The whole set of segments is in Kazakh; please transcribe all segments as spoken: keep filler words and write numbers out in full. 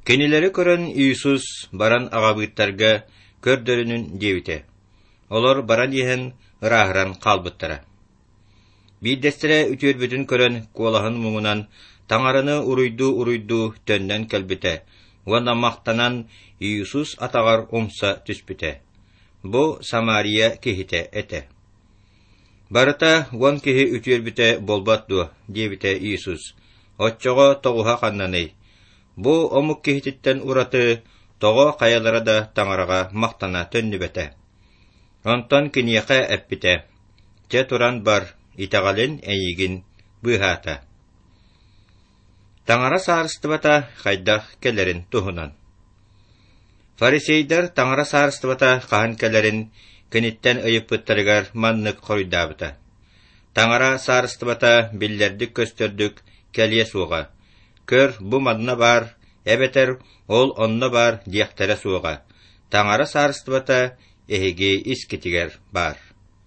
Kenileri көрөн Иисус баран агабыттарга көрдөрүнүн дебите. Олар баран иһен ырааһыран калбыттара. Биддестере үтүөрбүтүн көрөн куолаһын муңунан таңарыны уруйду-уруйду төннөн кэлбите. Уонна мактанан Иисус атагар умса түспүте. Бу Самария кихите эте. Барыта уон кихи үтүөрбүте болбатту дебите Иисус. Отчого тогуха каннаны. Бу омук кихититтен ураты того каялара да таңарага мактана төннүбете. Онтон кинияка эппите. Те туран бар итагалын эйигин быхата. Таңара саарыстыбата хайдах келерин тухунан. Фарисейдер таңара саарыстыбата кахан келерин кениттен ыйыппыттарыгар маннык корuyдабыта. Таңара саарыстыбата биллердик көстөрдүк келие суга. Көр бу манна бар, эбетер ол онна бар дияктере суга. Таңара саарыстыбата эһиги искитигер бар.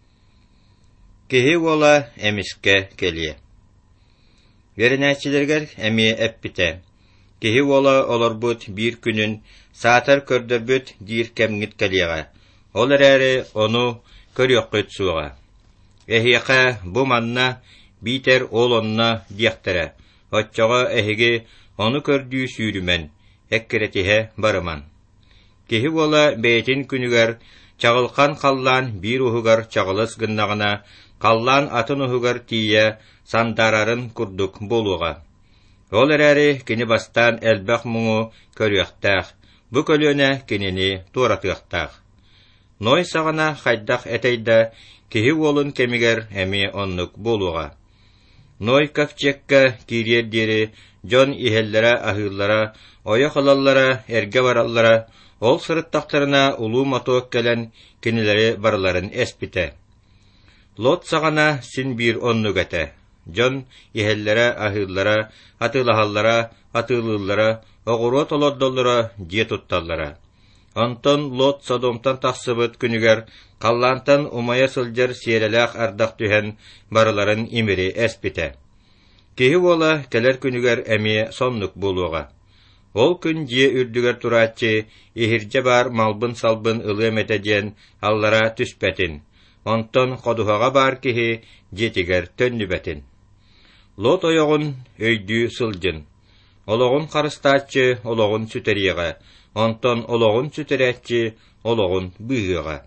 Кихи ола эмиске келие. Веренәчилергер эми эппите. Кихи ола олорбут бир күнүн саатар көрдөрбүт дир кемгит келиега. Олар әрі ону көрөккөт суга. Эхияка бу манна битер ол онна дияктере. Отчого эһиги ону көрдүү сүүрүмен, эккеретиһе барыман. Кихи ола бейтин күнүгер чагылкан қаллан бир ухугар чагылыс гыннагына, қаллан атын ухугар тие сандарарын курдук болуга. Ол әрі кини бастан элбэх муңу көрүяқтақ, бу көлөне кинини туратыяқтақ. Ной сағана хайдах этейда кихи олун кемигер эми оннук болуга. Ной кафчекка кириердери жон ихеллера ахыллара, оя халаллара, эрге бараллара, ол сырыттақтарына улуу мотуок келен кинилери барларын эспите. Лот сағана син бир оннук эте. Жон ихеллера ахыллара, атылахаллара, атылыллара, оғурот олордоллара, диетутталлара. Онтон Лот Содомтан тахсыбыт күнүгер қаллантан умая сылжар сиерелах ардақ түһен барыларын имери эспите. Кихи ола келер күнүгер эми соннук болуга. Ол күн жие үрдүгер тураатчы ихирже бар малбын салбын ылымете диен аллара түспетин. Онтон кодухага бар кихи жетигер төннүбетин. Лот ойогун өйдүү сылжын. Ологун карыстаачы ологун сүтериега. Онтон ологун сүтерәтчи ологун быйыга.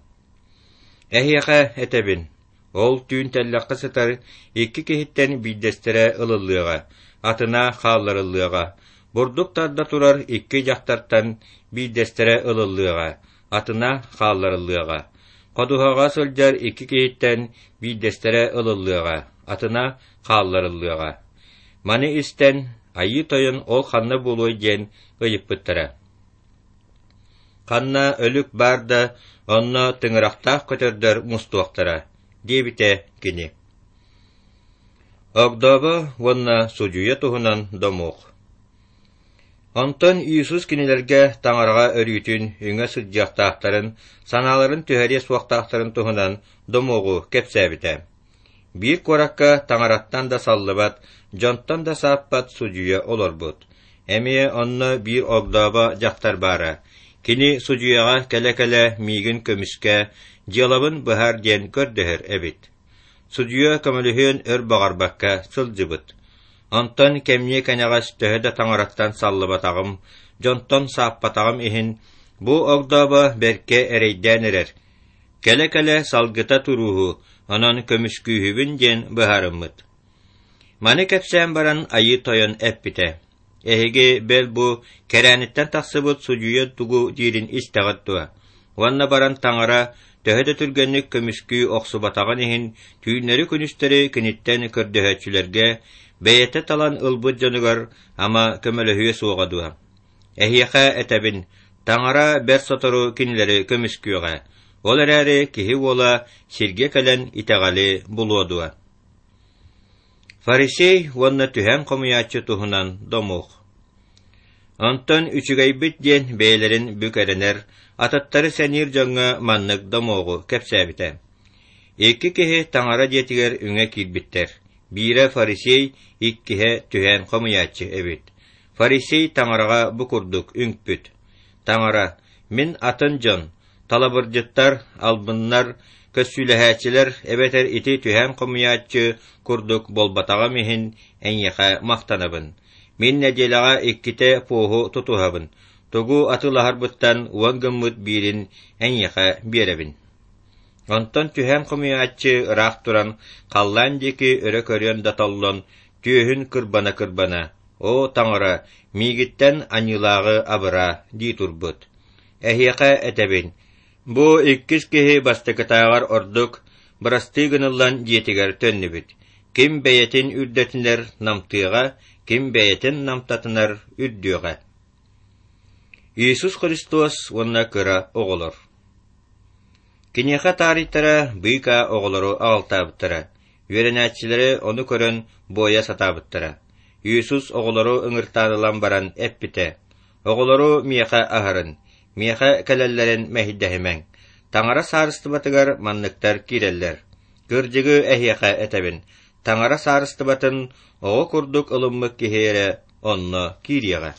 Эхияка этебин. Ол түүн теллакка сытар икки кихиттен биддестере ылылыга, атына хаалларылыга. Бурдуктарда турар икки жактартан биддестере ылылыга, атына хаалларылыга. Кодухага сылжар икки кихиттен биддестере ылылыга, атына хаалларылыга. Маны истен айы тойын ол ханна болуй ден ыйыппыттара. Ханна өлүк барда, онно тыңырақтақ көтөрдөр мустуақтара, дебите кини. Огдоба онна сужуя тухунан домуқ. Онтон Иисус кинилерге таңарга өрүтүн үңө сыджақтақтарын, саналарын түһәре суақтақтарын тухунан домуғу кепсәбите. Бир коракка таңараттан да саллыбат, жонттан да саппат сужуя олорбут. Эми онно бир огдоба жақтар бара. Кини сужуяга келе-келе мигин көмүскө, дьялабын быһар диэн көрдөһөр эбит. Сужуя көмөлүһүн өр багарбакка сылжыбыт. Онтон кемне кенегас төһөдө таңараттан саллыбатагым, жонтон сааппатагым иһин, бу огдоба берке эрейден эрер. Келе-келе салгыта туруһу, онон көмүскүүһүбүн диэн быһарыммыт. Маны кепсән баран айы тойон эппите. Эһиги бел бу керәниттен тахсыбыт сужуя тугу дирин истагаттуа. Уанна баран таңара төһөдө түргенник көмүскүү оксубатаган иһин түйнери күнүстери киниттен көрдөһөчүлерге бэйете талан ылбыт жонугар ама көмөлөһүө суогадуа. Эһияка этебин таңара бер сотору кинилери көмүскүүга. Ол эрээри киһи уола сирге келен итагали булуодуа. Фарисей уонна түһэн комуячы туһунан домух. Онтон үчүгайбыт диэн бэйэлэрин бүкэрэнэр, ататтары сэнир жоңҥа маннык домуогу кэпсээбитэ. Икки киһи таңара диэтигэр үҥэ киирбиттэр. Биирэ фарисей иккиһэ түһэн комуячы эбит. Фарисей таңараға бу курдук үңпүт. Таңара, мен атын жон, талабыржыттар, албыннар, көссүлэхәчилер, эбетер ити түһәм комуяччы курдук болбатаға мехин әньяха мақтанабын. Мен нәделаға икките пуһу тутуһабын. Тугу атылаһарбыттан уангыммыт бирин әньяха беребин. Онтон түһәм комуяччы ыраах туран, қаллан деки өрө көрөн датоллон, түйүһүн кырбана-кырбана. О, таңара, мигиттен анилағы абыра, ди турбут. Эхияқа этебин. Бу иккис кеһи бастыкытаагар ордук, бырастыгыныллан диетигер төннүбүт. Ким бәйетин үрдетинер намтыга, ким бәйетин намтатынар үрдүга. Иисус Христос онна кыра оголор. Кинеха таритара быйка оголору алтабыттара. Веренәчилери ону көрөн боя сатабыттара. Иисус оголору ыңыртарылан баран эппите. Оголору мияха ахарын, мияха кэлэллерин мэхиддэхимэн. Таңара сарыстыбатыгар манныктар киреллер. Кырдьыгы эхияха этебин. Таңара сарыстыбатын оҕо курдук ылыммык киһиэре онно кирияга.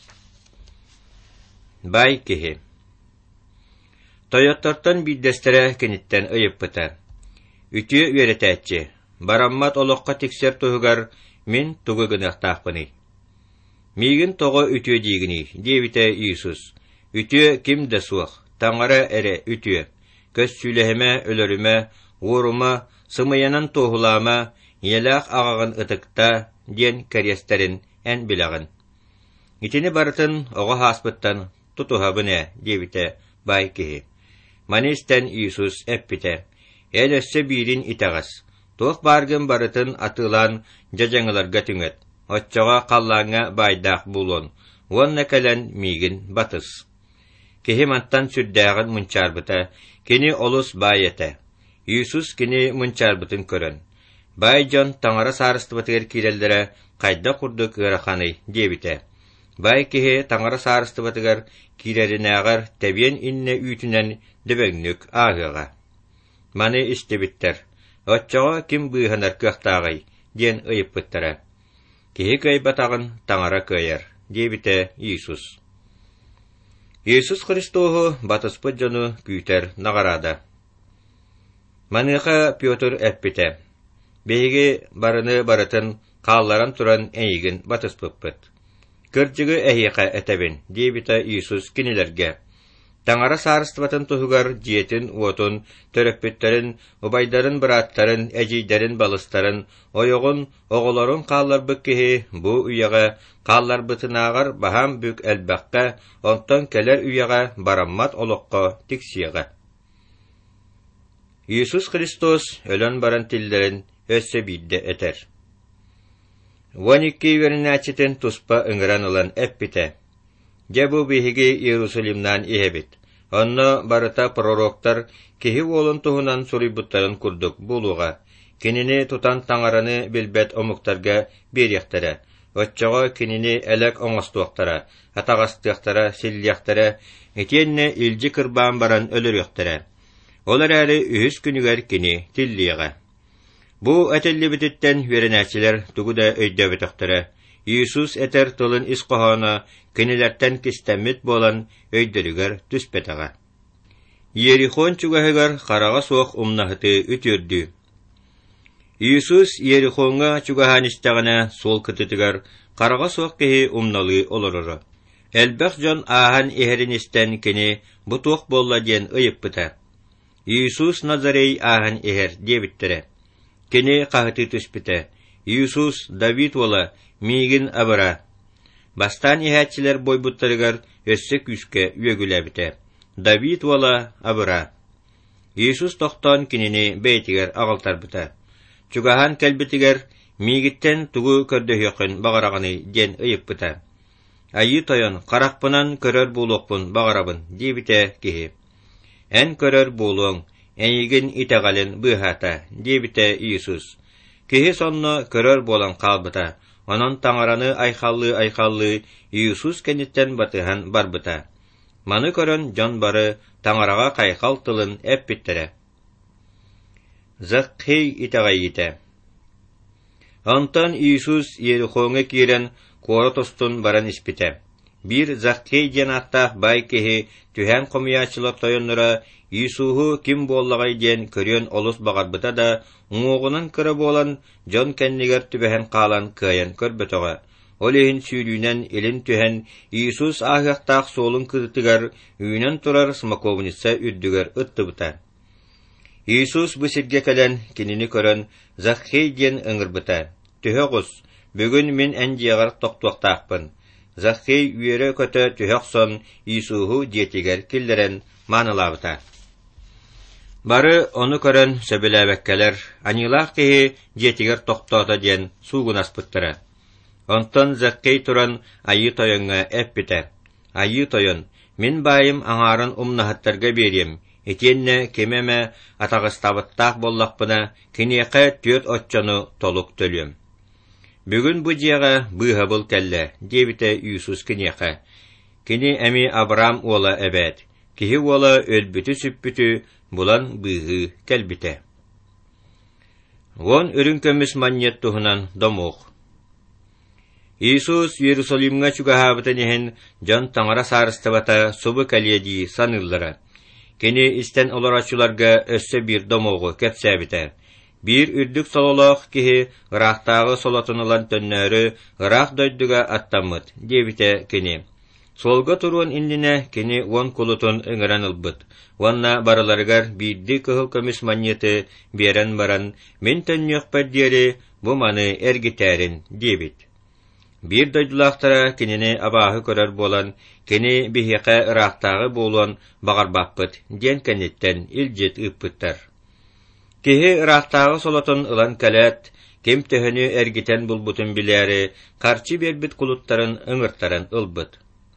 Бай киһи. Тойоттортон биддестере кениттен ыйыппыта. Үтү үеретээччи. Бараммат олоққа тиксер туһугар мен тугу гынахтаахпыны. Мигин тоҕо үтүө диигини, диэбите Иисус. Үтүө ким да суох, таңара эре үтүө. Көс сүлэһиме, өлөрүмэ, уорума, сымыянан туһулаама, елээх аҕаҕын ытыкта, диэн кэрьэстерин эн билэҕин. Итини барытын оҕо хааспыттан тутуһабыне, диэбите бай киһи. Манистен Иисус эппите. Эл өссө биирин итаҕас. Туох баргын барытын атылан жажаңыларга түңөт. Отчоға қаллаңа байдақ булон. Уонна кэлэн мигин батыс. Киһи мантан сүрдääҕин мунчаарбыта, кини олус байете. Иисус кини мунчаарбытын көрөн. Бай дьон таңара саарыстыбатыгар киреллере кайда курдук ыраханы диэбите. Бай киһи таңара саарыстыбатыгар киреринээҕэр тэбиэн инне үүтүнэн дөбөҥнүк ааһыаҕа. Маны истебиттер. Отчоға ким быыһанар кыахтааҕай, диэн ыйыппыттара. Киһи көйбатағын таңара көйер, диэбите Иисус. Иисус Христоһу батыспыт дьону күүтэр наҕарада. Маныха Пётр эппите. Беһиги барыны барытын хаалларан туран эйигин батыспыппыт. Кырдьыгы эһиэхэ этебин, диэбите Иисус кинилерге. Таңара саарыстыбатын туһугар диетин, уотун, төрөппүттерин, убайдарын быраттарын, эжийдерин балыстарын, ойоҕун, оҕолорун хаалларбык киһи бу үйэҕэ хаалларбытынааҕар баһам бүк элбэххэ, онтон келер үйэҕэ бараммат олоққо тиксиэҕэ. Иисус Христос өлөн баран тиллерин өссө биирдэ этер. Уоникки веринээчитин туспа ыҥыран ылан эппите. Жабу биһиги Иерусалимнан иһэбит. Онно барыта пророктар киһи уолун туһунан сурuybuttарын курдук булуга. Кинини тутан таңараны билбет омуктарга бериэхтере. Отчоҕо кинини элек оҥостуохтара, атаҕастыахтара, силлиэхтере, итиэнне илдьи кырбаан баран өлөрүөхтере. Олар әрі үһүс күнүгэр кини тиллиэҕэ. Бу этеллибититтен веренээчилер тугуда өйдөбүтөхтөрө. Иисус этер тылын исқоһоона кинилэртэн кистэммит болан өйдөрүгэр түспэтэҕэ. Иерихон чугаһыгар хараҕа суох умнаһыты үтүөрдүү. Иисус Иерихонга чугаһаанистаҕына суол кытытыгар хараҕа суох киһи умналыы олороро. Элбэх дьон ааһан иһэринистэн кини бу туох болла диэн ыйыппыта. Иисус Назарей ааһан иһэр диэбиттерэ. Кини хаһыты түспүтэ. Иисус Давид уола мигин абыра. Бастан иһээчилэр бойбуттарыгар өссө күскэ үөгүлэбитэ. Давид уола абыра. Иисус тохтон кинини бэйтигэр аҕалтарбыта. Чугаһан кэлбитигэр мигиттен тугу көрдөһүөхүн багарағаны диэн ыйыппыта. Айы тойон харахпынан көрөр булуокпун багарабын диэбитэ киһи. Эн көрөр булуоң, эйигин итагалын быһата диэбитэ Иисус. Киһи сонно көрөр болан хаалбыта. Онон таңараны айхаллы-айхаллы Иисус кенниттен батыһан барбыта. Маны көрөн дьон бары таңараға кайхал тылын эппиттере. Закхей итаҕаййите. Онтон Иисус Иерихоҥҥа киирэн кора тостун баран испите. Bir Заккей ден аттах бай кеһи түһән комуячылар тойоннора Иисуху ким боллагай ден көрөн олус багарбыта да уңугунан кыра болан Жон кеннигер түбәһен калан кыян көрбөтөгө. Олеһин сүйрүүнен элин түһән Иисус ахактак солун кыртыгар үйнен турар смаковница үддүгөр ыттыбыта. Иисус бу сирге келен кинини көрөн Заккей ден ыңырбыта. Түһөгүс, бүгүн мен әнҗиягар токтуактакпын. Заккей үйере көтө түһөксон Иисуху диетигер киллерен манылабыта. Бары оны көрөн сөбүләбәккәләр, анилах кеһи диетигер токтота ден сугун аспыттыра. Онтон Заккей туран айы тойонга эппите. Айы тойон, мен байым аңарын умнахаттарга берем. Этенне кемеме атагыстабыттак боллакпына кинеке төт отчону толук төлөм. Бүгүн бу жиага быха бул келле, дебите Иисус кинеке. Кини эми Абрам ола эбет. Кихи ола өлбүтү сүппүтү булан быхы келбите. Вон өрүнкөмүс маньет тухунан домук. Иисус Иерусалимга чугахабыта нехен Жон таңара сарыстыбата субы каледи саныллара. Кини истен оларачуларга өссө бир домогу кепсәбите. Бир үрдүк сололох кихи ырақтағы солотынылан төннөрү ырақ дойдуга аттамыт, дебите кини. Солга туруан индине кини он кулутун ыңыран ылбыт. Онна барыларгар бидди кыхыл көміс маньеты берен баран, мен төннөкпәр дери бу маны эргитәрин, дебит. Бир дойдулақтара кинини абахы көрөр болан, кини бихеқе ырақтағы болуан бағарбақпыт, ден кенеттен илжет ыппыттар. Кихи ырақтағы солотын ылан кәләт, кем төһөнү эргитен булбутун биләри, карчы бербит кулуттарын ыңыртарын ылбыт.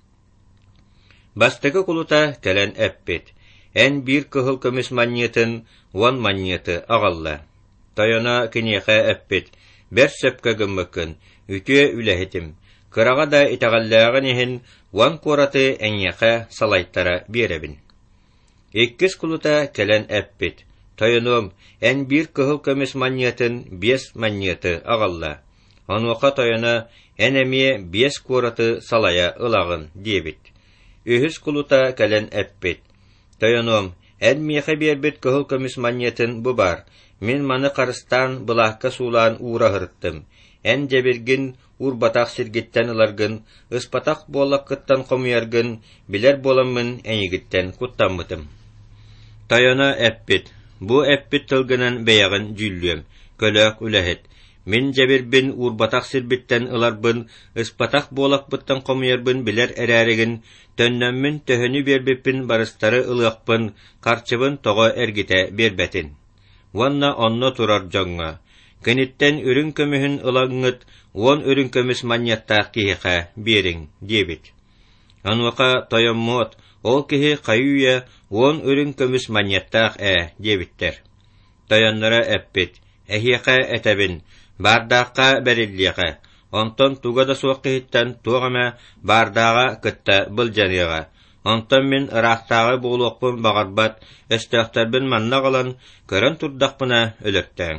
Бастығы кулута кәлән әппет. Ән бир кыхыл көміс маньетін, он маньеты ағалла. Тойона кинеқе әппет, бер сөпкө гыммыкын, үтө үләхетим. Кыраға да итағаллағын ехін, он кораты әнеқе салайттара беребін. Еккіз кулута кәлән әппет. Тойоном, ән бир кыхыл көміс маньетін бес маньеты ағалла. Онуқа тойона әнәме бес кораты салая ылағын дебит. Үхіз кулута кәлән әппет. Тойоном, ән меқе бербет кыхыл көміс маньетін бұ бар. Мен маны қарыстан бұлаққа сулан ура хырттым. Ән жабергін урбатақ сиргеттен ыларгын, ыспатақ болақ кыттан қомуяргын, білер боламын әнегіттен куттамытым. Тойона әппет. Бу әппет тылгынан бәяғын жүллем, көлөк үләхет. Мен жабербін урбатақ сирбеттен ыларбын, ыспатақ болақ бұттан қомуярбын білер әрәрігін, төннәммін төһөнү бербеппін барыстары ылықпын, қарчыбын тоғы әргіте бербәтін. Ванна онно турар жоңға. Кенеттен үрін көміхін ылаңыт, он үрін көміс маньяттақ кихиқа берің, дебит. Ануақа тойоммот, ол кихи қайуя он үрін көміс маньяттақ ә, дебиттер. Тойоннара әппет, әхиқа әтәбін, бардаққа бәріллиға, онтон туғада суаққиттен туғама бардаға кытта бұлжаныға. Онтон мен ырақтағы болуқпын бағарбат, өстіқтарбін маннағалан, көрін тұрдақпына өліптәң.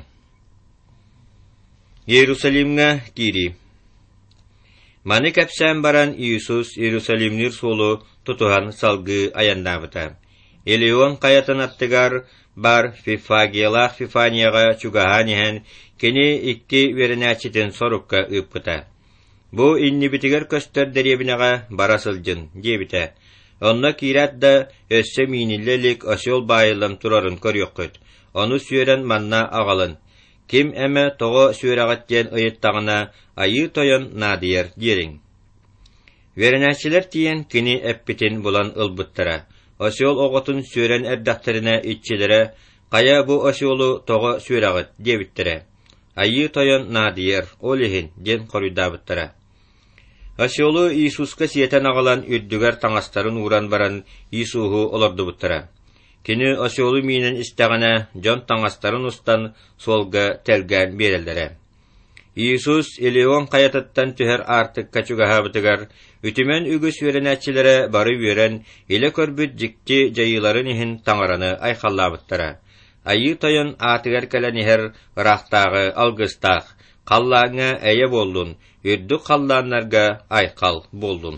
Иерусалимга кири. Маны кәпсән баран Иисус Иерусалимнир солу тутуған салгы аяндабыта. Элеон қаятын аттыгар бар Фифагиялақ Фифанияға чугаһанихен кені икки веренәчетін сорукка ыппыта. Бу инни битигер көстер деребінеға барасылжын, дебіте. Онна кират да өссө миниллелик осел байылым турарын көрөккөт. Оны сүйерен манна ағалын. Ким әмі тоғы сүйерағаттен ұйыттағына айы тойын надияр дерің. Веренәчілер тиен кені әппетін бұлан ылбыттыра. Осел оғытын сүйерен әрдақтарына итчелері, қая бұ оселу тоғы сүйерағыт дебіттірі. Айы тойын надияр, олихин ден қорыдабыттыра. Оселу Иисуска сиетен ағалан үрдігер таңастарын уран баран Иисуху оларды бұттыра. Кені оселу минен істағына Жон таңастарын ұстан солға тәлгән берелдері. Иисус Элеон қаятыттан түхер артық качуғаһабытыгар, үтімен үгіс веренәтчілері бары верен, елі көрбіт жікті жайыларын ехін таңараны айқаллабыттыра. Айы тойын атығар кәләнігер ырақтағы алғыстақ, Қаллаңа әйе болдun, үрді қалланларға айқал болдun.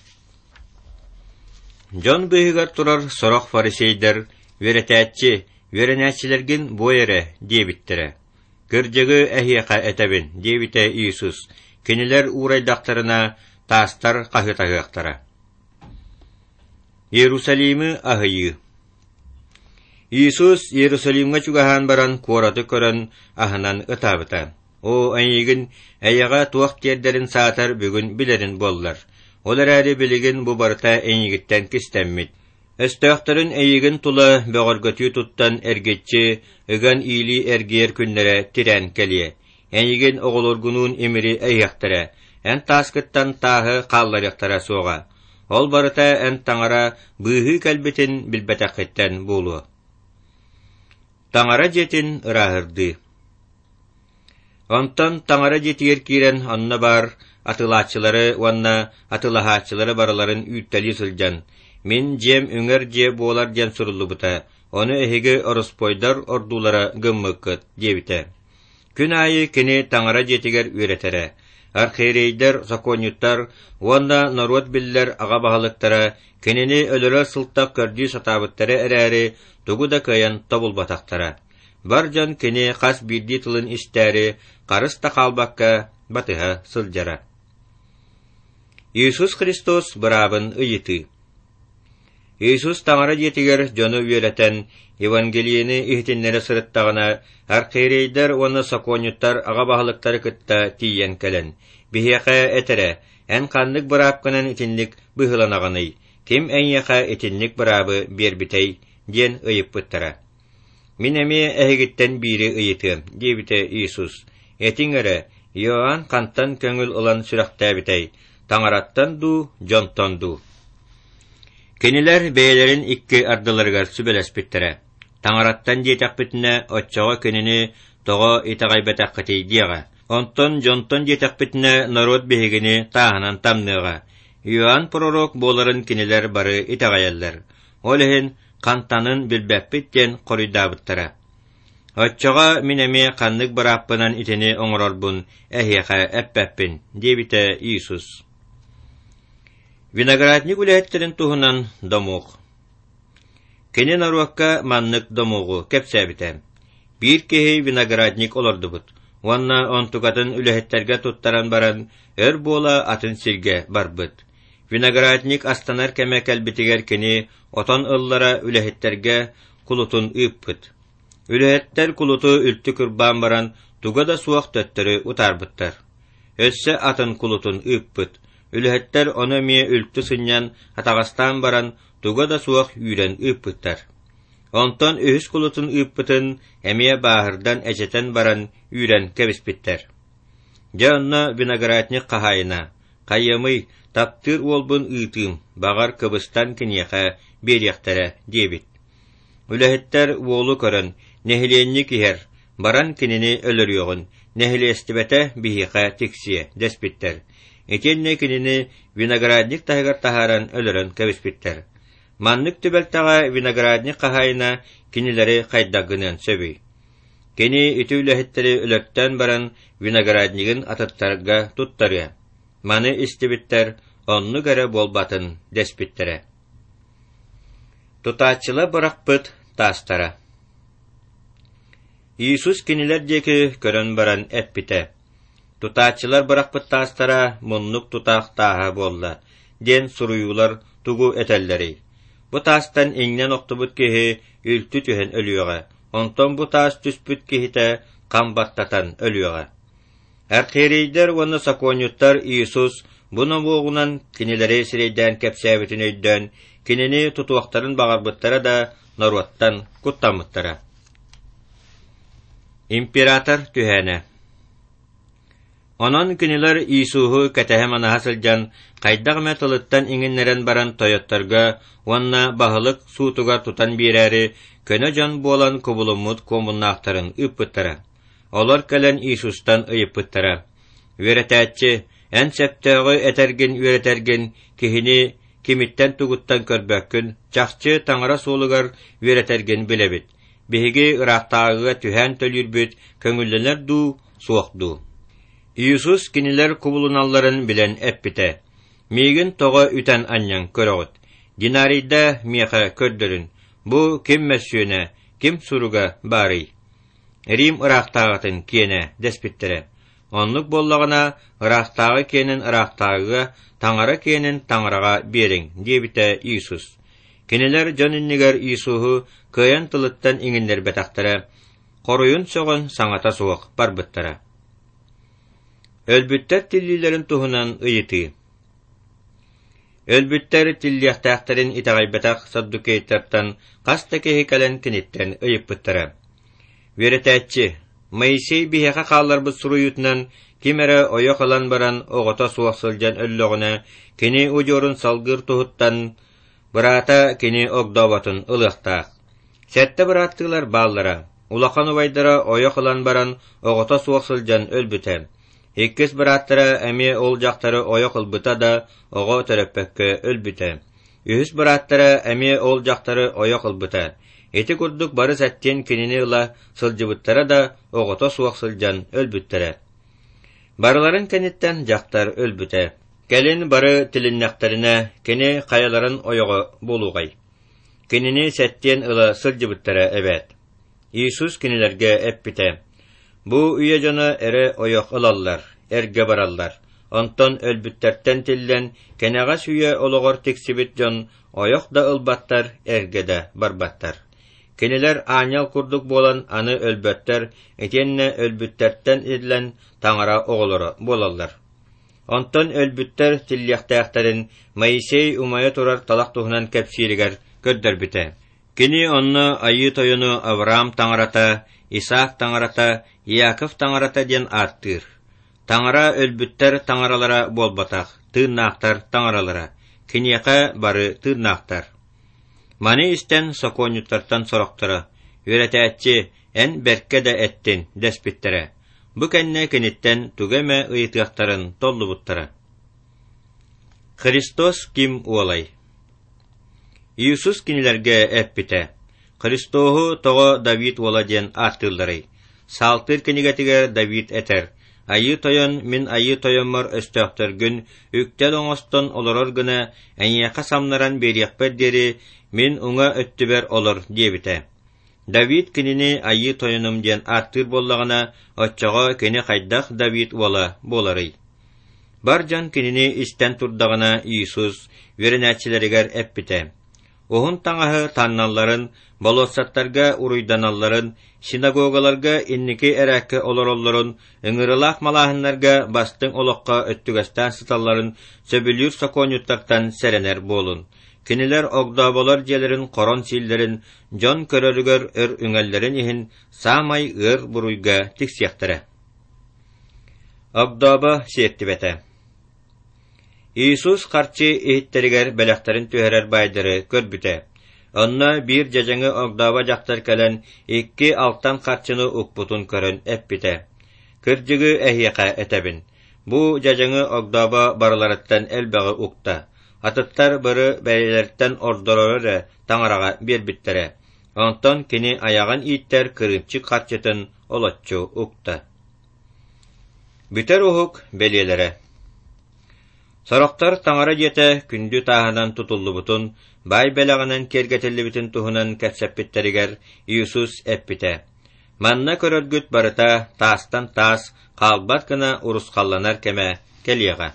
Жон бүйігер тұрар сорох фарисейдер, веретәтчі, веренәтчілерген бойere дебіттірі. Кірдегі әхияқа әтәбін, дебіті Иисус, кенелер урайдақтарына тастар қахытағықтара. Иерусалимы ахıyı. Иисус Иерусалимға чугахан баран кораты көрін ахынан ытабыта. О әйегін әйеға туақ тердерін саатар бүгін білерін боллар. Олар әрі білігін бұ барыта әйегіттен кістәммет. Өстіқтарын әйегін тұлы бөғіргөті тұттан әргетчі, үгін или әргер күнлері тирән кәлие. Әйегін оғылыргунун емірі әйектірі, ән таскыттан тағы қалларықтара соға. Ол барыта ән таңара бұйғы кәлбетін білбәтәқеттен болу. Таңара жетін ұрағырды. Онтан таңара жетігер кирен онна бар, атылатчылары, онна атылахатчылары бараларын үттәлі сылжан. Мен жем үңір же болар ден сұрылы бұта. Оны әхеге ұрыспойдар ордулара гыммыққыт дебіті. Күн айы кені таңара жетігер үйретері. Архейрейдер, законюттар, онда народ биллер аға бағалықтара, кенені өлірі сылтақ көрді сатабыттары әрәрі, тұғы да көйен тобыл батақтара. Бар жан кені қас бірді тылын істәрі, қарыста қалбаққа батыға сылжара. Иисус Христос бұрабын ұйыты. Иисус таңара жетігер жоны үйелетен, Евангелиені ихтинлері сырыттағына, архейрейдер оны саконюттар аға бағалықтары кытта тиен кәлін. Бихеқа әтірі, ән қандық бұрапқынан итінлік бұғыланағыны, кем әнеқа итінлік бұрабы бербітей, ден ұйып бұттара. Мен әме әйгіттен бири ұйыты, дебіті Иисус. Әтің әрі, Иоанн қанттан көңіл ұлан сүрақта бітей, таңараттан ду, жонтон ду. Кенелер бәйлерін икки ардыларғар сүбелес біттірі. Таңараттан детақ бітіне отчаға көнені тоға итағай бәтақ қытей деға. Онтон жонтон детақ бітіне народ бейгіні тағынан тамныға. Иоанн пророк боларын кенелер бары итағайалар. Олығын қантанын білбәп біттен қорыдабыттыра. Отчаға минеме қанлық бараппынан итini оңырорбун әхеқа әппәппін, дебіті Иисус. Виноградник үләттерін туғынан домуқ. Кенен аруаққа маннық домуғу кәпсәбітәм. Бір кехей виноградник оларды бұд. Онна онтуғатын үләттерге туттаран баран, өр бола атын сирге бар бұд. Виноградник астанар кәмә кәлбітігер кені отан ыллара үләттерге құлутын үп бұд. Үләттер құлуты үлті күрбан баран, туға да суақ төттірі ұтар бұттар. Өтсі атын құлутын үп бұд. Үләттер оны мие үлті сыннян атағастан баран, туға да суақ үйрен үп бұттар. Онтан үхіс құлутын үп бұтын, әмие бағырдан әжетен баран үйрен кәбіс біттер. Жанна виноградник қағайына, қайымый, таптыр олбын үйтім, бағар кыбыстан кінеқа берияқтары дебіт. Үләттер олы көрін, нәхіленні кихер, баран кінені өлір yoğun, нәхілестібәті бихиқа тексие, дәспіттер. Етенне кінені виноградник тағығар тағаран өлірін кәбіспіттер. Маннык түбәлтаға виноградник қағайына кенелері қайдағынан сөбей. Кені үті үләхеттері өлірттен баран винограднигін атыттарға тұттаря. Маны істібіттер, онны гәрі болбатын дәспіттері. Тұтатчыла бұрақ бұд тастара. Иисус кенелер декі көрін баран әппіті. Тұтатчылар бұрақ бұд тастара мұнлық тұтақ таға болла. Ден сұруюлар тұғу әтәлдері. Бұ тастан еңнен оқты бұд кеге үлті түйен өліуға. Онтон бұ тас түс бұд кегіті қамбаттатан өліуға. Әрқерейдер оны саконюттар Иисус бұны боғынан кенелері сірейден кәпсәбітін өйден, кенені тұтуақтарын бағарбыттара да наруаттан құттамыттара. Император түйәне. Онон кенелер Иисуху кәтәһәм анаға сылжан, қайдағы мәтіліттен иңіннерен баран тойоттарға, онна бағылық суытуға тұтан берәрі, көне жан болан көбіліммұд комыннақтарын үппіттара. Олар кәлін Иисустан ұйыппіттара. Үйретәтчі, ән сәптәғі әтәрген үйретәрген, кехіне кемиттен тұғыттан көрбәккін, чақчы таңыра солығар үйретәрген білебіт. Беге ұрақтағыға түһән төлірбіт, көңілленер ду, суақ ду. Иисус кинилер кубулуналларын билен эппите. Мигин тоға үтен аньян көрөгөт. Динарийда меха көрдөрүн. Бу ким мәсүйіне, ким суруга бары. Рим ырақтағытын кене деспиттере. Онлук боллағына ырақтағы кенін ырақтағыға, таңара кенін таңараға берің, дебіте Иисус. Кенелер жониннигер Иисуху көйен тылыттан иңіндер бетақтары, қоруйын соғын саңата суық барбыттара. Өлбүттер тиллилерин туһунан ыйыты. Өлбүттер тиллияқтақтарын итағайбетақ саддукейттартан қастакеһи кәлен кенеттен ыйыппыттара. Веретәтчи, Моисей бихеқа қалларбыт суруютынан кимере ойоқ алан баран оғыта суақсылжан өллоғына кені ұжорын салғыр тұхыттан бұрата кені оғдабатын ылықтақ. Сәтті бұраттығылар баллара, улақан ұвайдара ойоқ алан баран оғыта суақсылжан өлбіті. Еккес бұраттыра әме ол жақтары ойоқ ылбыта да оғы төрөппәкке өлбіті. Үхіс бұраттыра әме ол жақтары ойоқ ылбыта. Эти курдук бары сәттен кенені ыла сылжыбыттара да оғыта суақ сылжан өлбіттара. Барыларын кенеттен жақтар өлбіті. Кәлін бары тіліннақтарына кене қаяларын ойығы болуғай. Кенені сәттен ыла сылжыбыттара әбәт. Иисус кенелерге әппіті. Бу үйе жона әрі ойық ылалар, әрге баралар. Онтон өлбіттәрттен тілден кенеға сүйе олығыр тексібіт жон ойық да ылбаттар, әрге да барбаттар. Кенелер анял курдук болан аны өлбөттер, етенне өлбүттәрттен еділен таңара оғылыры болалар. Онтон өлбүттер тиллияқтаяқтарын Моисей умая турар талақ туһунан кәпсирігер көддер біте. Кені онны айы тойыну Авраам таңарата, Исаак таңарата, Иаков таңарата ден арттыр. Таңара өлбүттер таңаралара болбатақ, тыыннақтар таңаралара, кенеқа бары тыыннақтар. Маны истен соконюттартан сороқтыра, өретәтчі ән бәркке дә әттен дәспеттірі. Бұ кәнне кенеттен түгеме ұйытықтарын толлы бұттыра. Христос ким олай? Иисус кенелерге әппіті. Христоху тоғы Давид ола ден артылдыры. Салтыр кенегетігер Давид әтер. Айы тойон мен айы тойонмар өстөқтір күн, үктел оңыстон олырыр гына, әнияқа самнаран берияқпәр дері, мен уңа өттібер олыр дебіті. Давид кенені айы тойоным ден аттыр боллағына, отчаға кені қайдақ Давид ола болары. Бар жан кенені істен тұрдағына Иисус веренәтчілерігер әппіті. Оғын таңағы танналарын, болоссаттарға уруйданаларын, синагогаларга инники әрәкке олоролларын, ыңырылақ малахынларға бастың олыққа өттігістен сыталарын, сөбілір соконюттақтан сәренер болын. Кенелер оғдаболар желерін, корон силдерін, жон көрөрігер өр үңәллерін ехін, самай ыр бұруйға тіксияқтыры. Оғдаба сетті бәті. Иисус қарчы ehitтерігер бәләқтарын түйерер байдыры көрбіті. Онна bir жажаңы оғдава жақтар кәлін икки алтан қарчыны ұқпутын көрін әппіті. Кіржігі әхияқа әтәбін. Бұ жажаңы оғдава барыларыттан әлбәғі ұқта. Атыттар бұры бәлелерттен ордорары таңараға бербіттері. Онтон кені аяған иттер кірімчі қарчытын олатчу ұқта. Бүтер ұхық бәлелері. Сороқтар таңара жете күнді тағынан тұтылы бұтын, бай бәлағынан кергетілі бітін тұхынан кәтсәппеттерігер Иисус әппіті. Манна көрөргүт барыта тастан тас, қалбат кына урысқалланар кәмә кәлияға.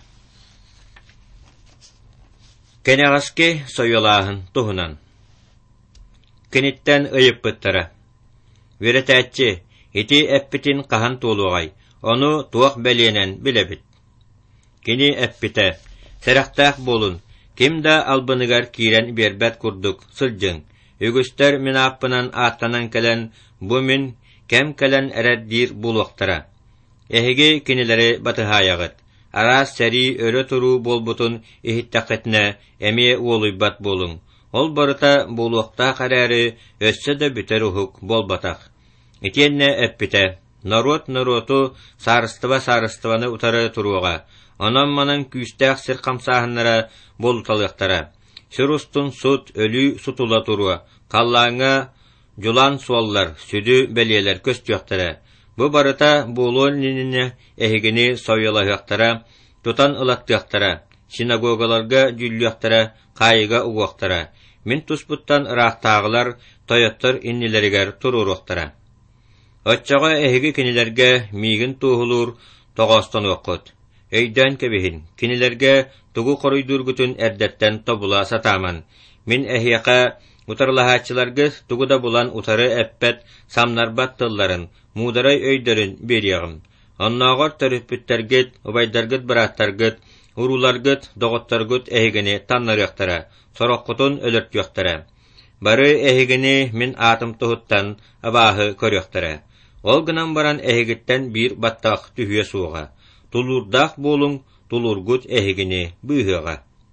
Кенеғаске сойылағын тұхынан. Кенеттен ұйып бұттыра. Веретәтчі, еті әппітін қахан толуғай, оны туақ бәлиенен білебіт. Кені әппіті, сәріқтақ болын, кемда албыныгар кирен бербәт күрдік сылжың. Үгістер мен аппынан аттанан кәлін, бұ мен кәм кәлін әрәддір бұлуқтыра. Әхеге кенелері батыхаяғыт. Арас сәрі өрі тұру болбутын ехіттақетіне әме олуйбат болың. Ол барыта бұлуқта қарәрі өсі де бүтер ұхық болбатақ. Етенне әппіті, народ-народу сарыстыва-сарыстываны ұтары тұруға. Онан манан күйістәқ сір қамсағынлара болуталықтара. Сір ұстын сұт өлі сұтула тұруа. Қаллаңа жулан суаллар, сүді бәлиелер көстіяқтара. Бу барыта булуон нинine эһигини союлаһыактара, тутан ылаттыактара, синагогаларга жүллүактара, кайыга угуактара, мин туспуттан ыраактаагылар тоyoттор иннилеригер туруруактара. Отчага эһиги кинилерге миигин туухулуур тоҕостон уоккут. Өйдөн кебиһин, кинилерге тугу коруйдургутун эрдеттен тобула сатааман. Мин эһиэка утарлаһааччыларгы тугуда булан утары эппет самнарбат тылларын, муударай өйдөрүн бериягым. Онноогор төрүппүттергит, убайдаргыт барааттаргыт, уруларгыт, доҕотторгут эһигини таннарыактара, сороккутун өлөртүактара. Бары эһигини мин аатым туһуттан абааһы көрүактара. Ол гынан баран эһигиттен бир баттаах түһүө суuга. Тулурдаах буолуң тулургут эһигини быыһыга.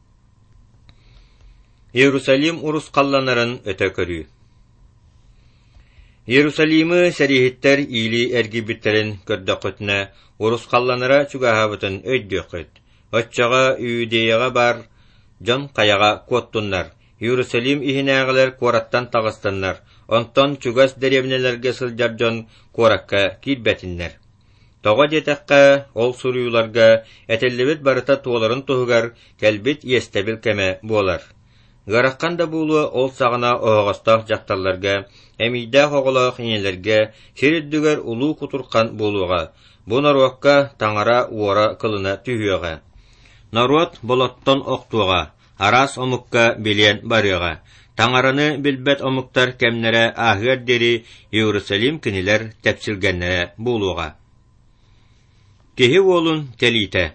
Иерусалим урус қалланарын өтө көрүү. Иерусалимы сәрихиттер иили эргибиттерин көрдөкөтүнө урус қалланара чугаһабытын өйдөкөт. Отчага Иудеяга бар жон каяга коттуннар. Иерусалим ихинээгэлер куораттан тагыстаннар. Онтон чугас деревнелерге сылжар жон куоракка кирбетиннер. Тоҕо детекка ол суруюларга этеллебит барыта туоларын туһугар келбит иестебил кеме буолар. Гараккан да буолу ол сагына оҕоҕостоох жакталларга, эмиидээх оҕолоох инелерге сириддүгэр улуу кутуркан буолуга, бу наруокка таңара уора кылына түһүөҕэ. Наруот болоттон октуоҕа, арас омукка билиэн барыаҕа, таңараны билбет омуктар кемнере аһыар дери Иерусалим кинилер тепсилгеннере буолуга. Киһи уолун телиите.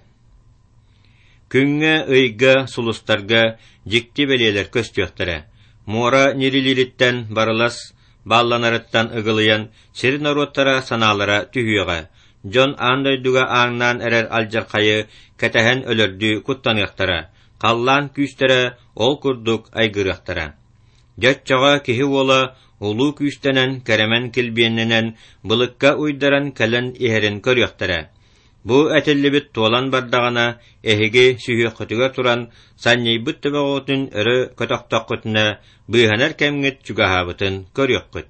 Күңҥэ ыйга сулустарга дьикти белиэлер көстүөхтэрэ. Муора нирилириттэн барылас баалланарыттан ыгылыйан сир наруоттара санаалара түһүөҕэ. Дьон аандойдуга ааңнаан эрэр алдьархайы кэтэһэн өлөрдүү куттаныахтара. Қаллаан күүстэрэ ол курдук айгырыахтара. Дьоччоҕо киһи уола улуу күүстэнэн кэрэмэн килбиэннэнэн былыкка уйдаран кэлэн иһэрин көрүөхтэрэ. Бу этеллибит туолан бардагана эһиги сүйүөххөтүгө туран санньыйбыт төбөҕөтүн өрө көтөхтөххүтүнэ быыһанар кэмҥит чугаһаабытын көрүөххүт.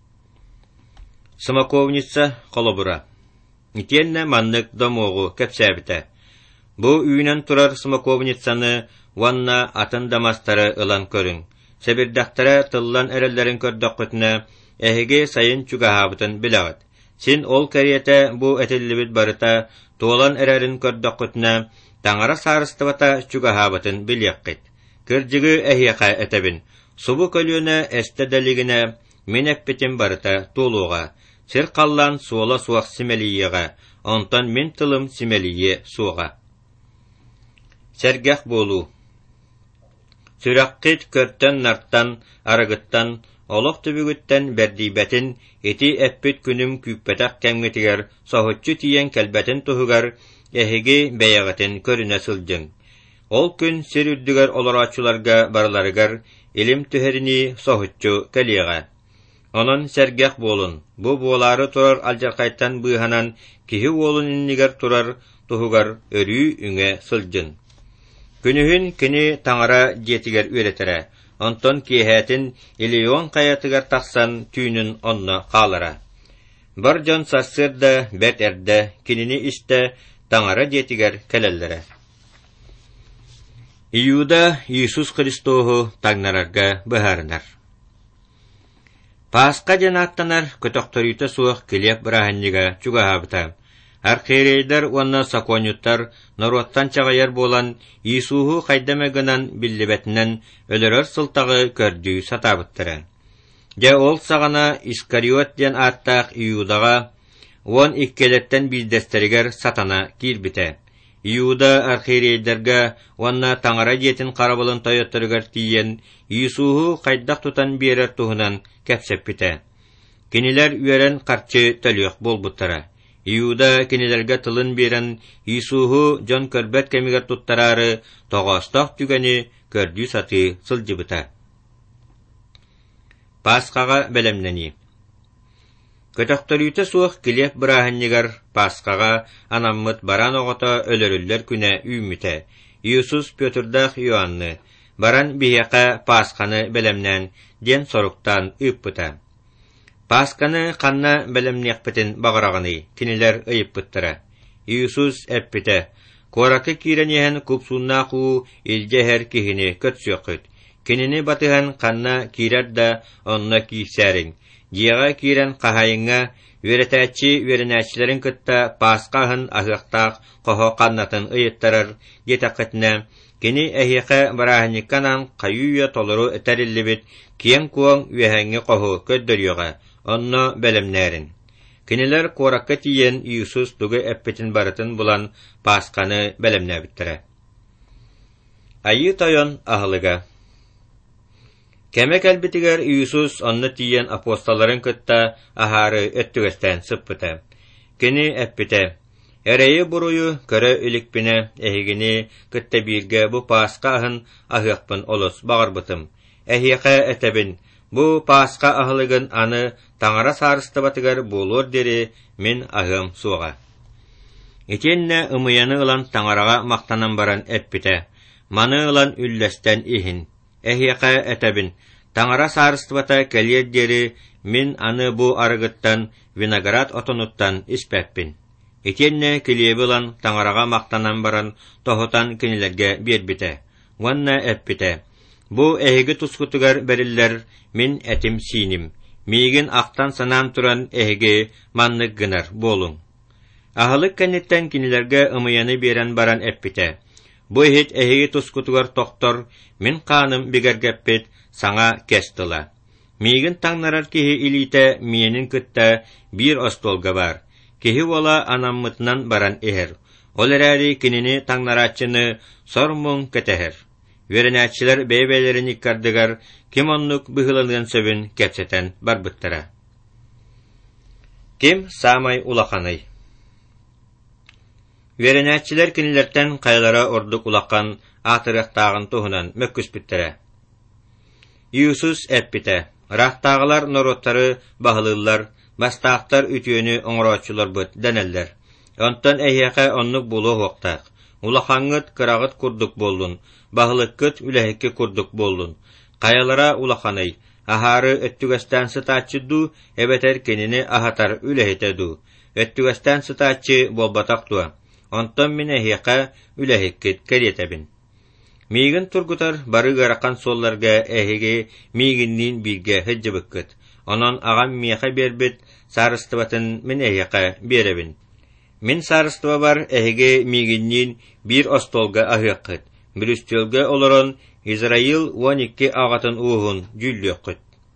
Смоковница холобура. Итиэннэ маннык домуоҕу кэпсээбитэ. Бу үүнэн турар смоковницаны уанна атын дамастары ылан көрүң. Себирдахтара тыллан эрэллэрин көрдөккүтүнэ эһиги сайын чугаһаабытын билэҕит. Син ол кэриэтэ бу этиллибит барыта туолан эрэрин көрдөккүтүнэ таңара саарыстыбата чугаһаабытын билиэккит. Кырдьыгы эһиэхэ этебин. Субу көлүөнэ эстедэлигинэ мин эппитин барыта туулууга. Сир қаллан суола суах симелийеға, онтон мин тылым симелие суға. Сәргәх болу. Сүрәккит көрттен нарттан, арыгыттан, олық түбігіттен бәрдейбәтін, ети әппіт күнім күппәтәк кәмгетігер, соғытчы тиен кәлбәтін туһугар, әхіге бәйәғатын көрінә сылдың. Ол күн сир үрдігер оларачуларга барыларыгар, илим түһәріні соғытчы кәлиеға. Онон сәргәх болун. Бу буолары турар алжарқайттан быыһанан, киһи уолун иннигер турар туһугар өрүү үңэ сылдың. Күнүһүн кини таңара диетигер үөретэрэ. Онтон киэһэтин илион кайатыгар тахсан түүнүн онно хаалара. Бар жон сассырда бэт эрдэ кинини истэ таңара диетигер келеллере. Июда Иисус Христооху тагнарарга быһаарынар. Пасқа жанаттанар көтөктөрүйті суық келеп бұрағаннеға чугаһабыта. Архейрейдер онна саконюттар наруаттан чағайар болан Иисуху қайдамегінан биллебетінен өлірөр сылтағы көрдүү сатабыттыры. Жа ол сағана Искариот ден аттақ Иудаға он иккелеттен билдестерігер сатана кирбите. Иуда архейрейдерге онна таңара диетін қарабылын тойоттырыгар тиен Иисуху қайдақ тутан берер туһунан кәпсеппите. Кинилер үерен қарчы төлөк болбуттара. Иуда кинилерге тылын берен Иисуху жон көрбет кемигер туттарары тоғастақ түгені көрдүү саты сылжыбыта. Пасқаға бәлемнени. Көтөктөрүйті суық келеп бұрағыннегер Пасқаға анаммыт баран оғыта өлөрүллер күнә үйміте. Иисус Пётрдах Иоанны баран бияқа Пасқаны бәлемнен ден соруктан үппыта. Пасканы қанна бәлемнеқпетін бағырағыны, кинилер ыйып бұттыра. Иисус әппіті, коракы киренеһен купсунна қуу илжәһәр кихини көтсөккөт. Кинини батыһан қанна кирер да онна кийсәрин. Дияға кирен қахайыңа веретәчи веренәчләрин кытта паскаһын ахыктақ қохо қаннатын ыйыттарыр детақытна. Кини әхиқә бараһникканан қайуя толыру этәриллибит киен куон үәһәңге қохо көддөрйөға, онно бәлемнәрин. Кинилер коракка тиен Иисус тугы әппетін барытын булан пасканы бәлемнәбіттірі. Айы тайон ахылыга. Кәмәк әлбітігер Иисус онны тиен апостоларын кытта ахары өттігістен сыппыта. Кини әппіті. Әрейі бұруyu көрі үлікпіне әхігіні кытта бирге бұ паскаһын ахықпын олыс бағырбытым. Әхиқә әтәбін. Бу пасқа ахылыгын аны таңара сарыстыбатыгар болур дере мен ахым суға. Етенне ымыяны ылан таңараға мақтанан баран әппіті. Маны ылан үлләстен ихин. Әхиқә әтәбін. Таңара сарыстыбата кәлер дере мен аны бу арығыттан виноград отонуттан іспәппін. Етенне келебі ылан таңараға мақтанан баран тоғытан кенелерге бербіті. Ванна әппіті. Бу әхігі тұскутыгар бәрілләр мен әтім синим. Мейгін ақтан санан туран әхігі маннық гынар болуң. Ахылық кәнеттен кинелерге ымыяны берен баран әппіті. Бу әхет әхігі тұскутыгар тоқтор мен қаным бігергәппет саңа кәстіла. Мейгін таңнарар кехі илейті менің күтті бір остолға бар. Кехі ола анаммытынан баран әхір. Олар әрі кинені таңнаратчыны сормуң кәтәхір. Веренәтчілер бәйбәлерін иккардыгар кем оннук бұхылылған сөбін кәпсетен барбыттыра. Кем самай улақанай. Веренәтчілер кинелерден қайлара ордук улаққан атырықтағын туғынан мөккіс біттіра. Иисус әппіті. Рақтағылар нороттары бағылылар, бастақтар үтіөні оңыраучылар бұд дәнелдер. Онтан әйеқі оннук болу хоқтақ. Улақаңыт кырағыт күрдік болдun, бағылықкыт үләхекке күрдік болдun. Қаялара улақанай, ахары өттігістен сытачыду, әбетер кеніне ахатар үләхетеду. Өттігістен сытачы болбатақтуа. Онтан мен әйеқі үләхеккет кәретәбін. Мейгін тұргутар бары ғараққан солларға әйеге мейгіннен бірге хыджы бүккіт. Онан ағам мейеқі бербет, сарыстыбатын мен әйеқі беребін. Мен сарыстыва бар әйеге мейгіннен bir остолга ахыqқыт. Bir üstölge olaran İsrail on iki ağatın uğun güllüqқыт.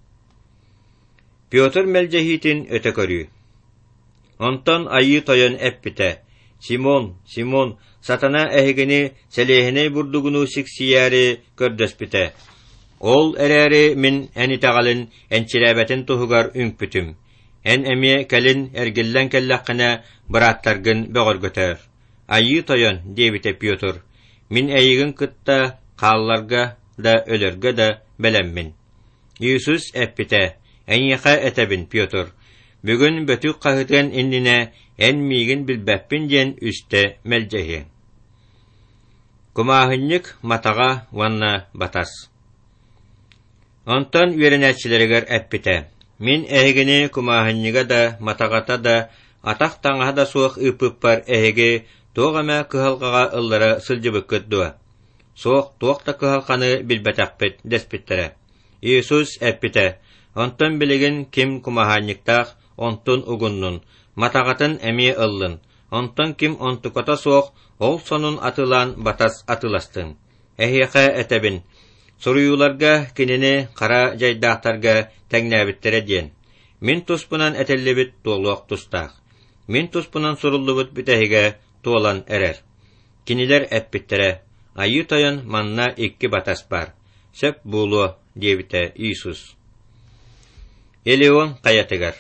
Piotr Melcehitin öte körü. Ondan ayı toyan əppite. Simon, Simon, satana ehigini selehine burduğunu siksiyari kördöspite. Ol ereri min eni tağalın ençirebetin tuhugar ünkpütüm. En emiye kelin ergillen kellaqına bırattargın böğür götör. Ayı toyan debite Piotr. Min eyigin kıtta qallarga da ölürge da belemmin. Iisus əppite. En yaqa etebin Piotr. Bugün bötük qahıtın innine en migin bilbäppin diyen üste melcehi. Kumahınnyık mataga vanna batas. Ondan verenetçileriger əppite. Min ehigini kumahınnyıga da matagata da ataq taŋaha da soğuk ıpıppar ehigi toğama kıhalqaga ıllara sılcıbıkkıt dua. Soğuk toğukta kıhalqanı bilbätäkpit despittere. Iisus əppite. Ondan biligin kim kumahanyıktaq, ontun ugunnun, matağatın emi ıllın. Ondan kim ontukota soğuk, ol sonun atılan batas atılastın. Ehiqa etebin. Soruyularga kinini kara jaydaqtarga tegnäbittere diyen. Min tuspunan etellibit tuoluq tustaq. Min tuspunan sorullubut bitehige tuolan erer. Kiniler etbittere. Ayı toyan manna ikki batas bar. Söp bulu diyebite Iisus. Elion qayatıgar.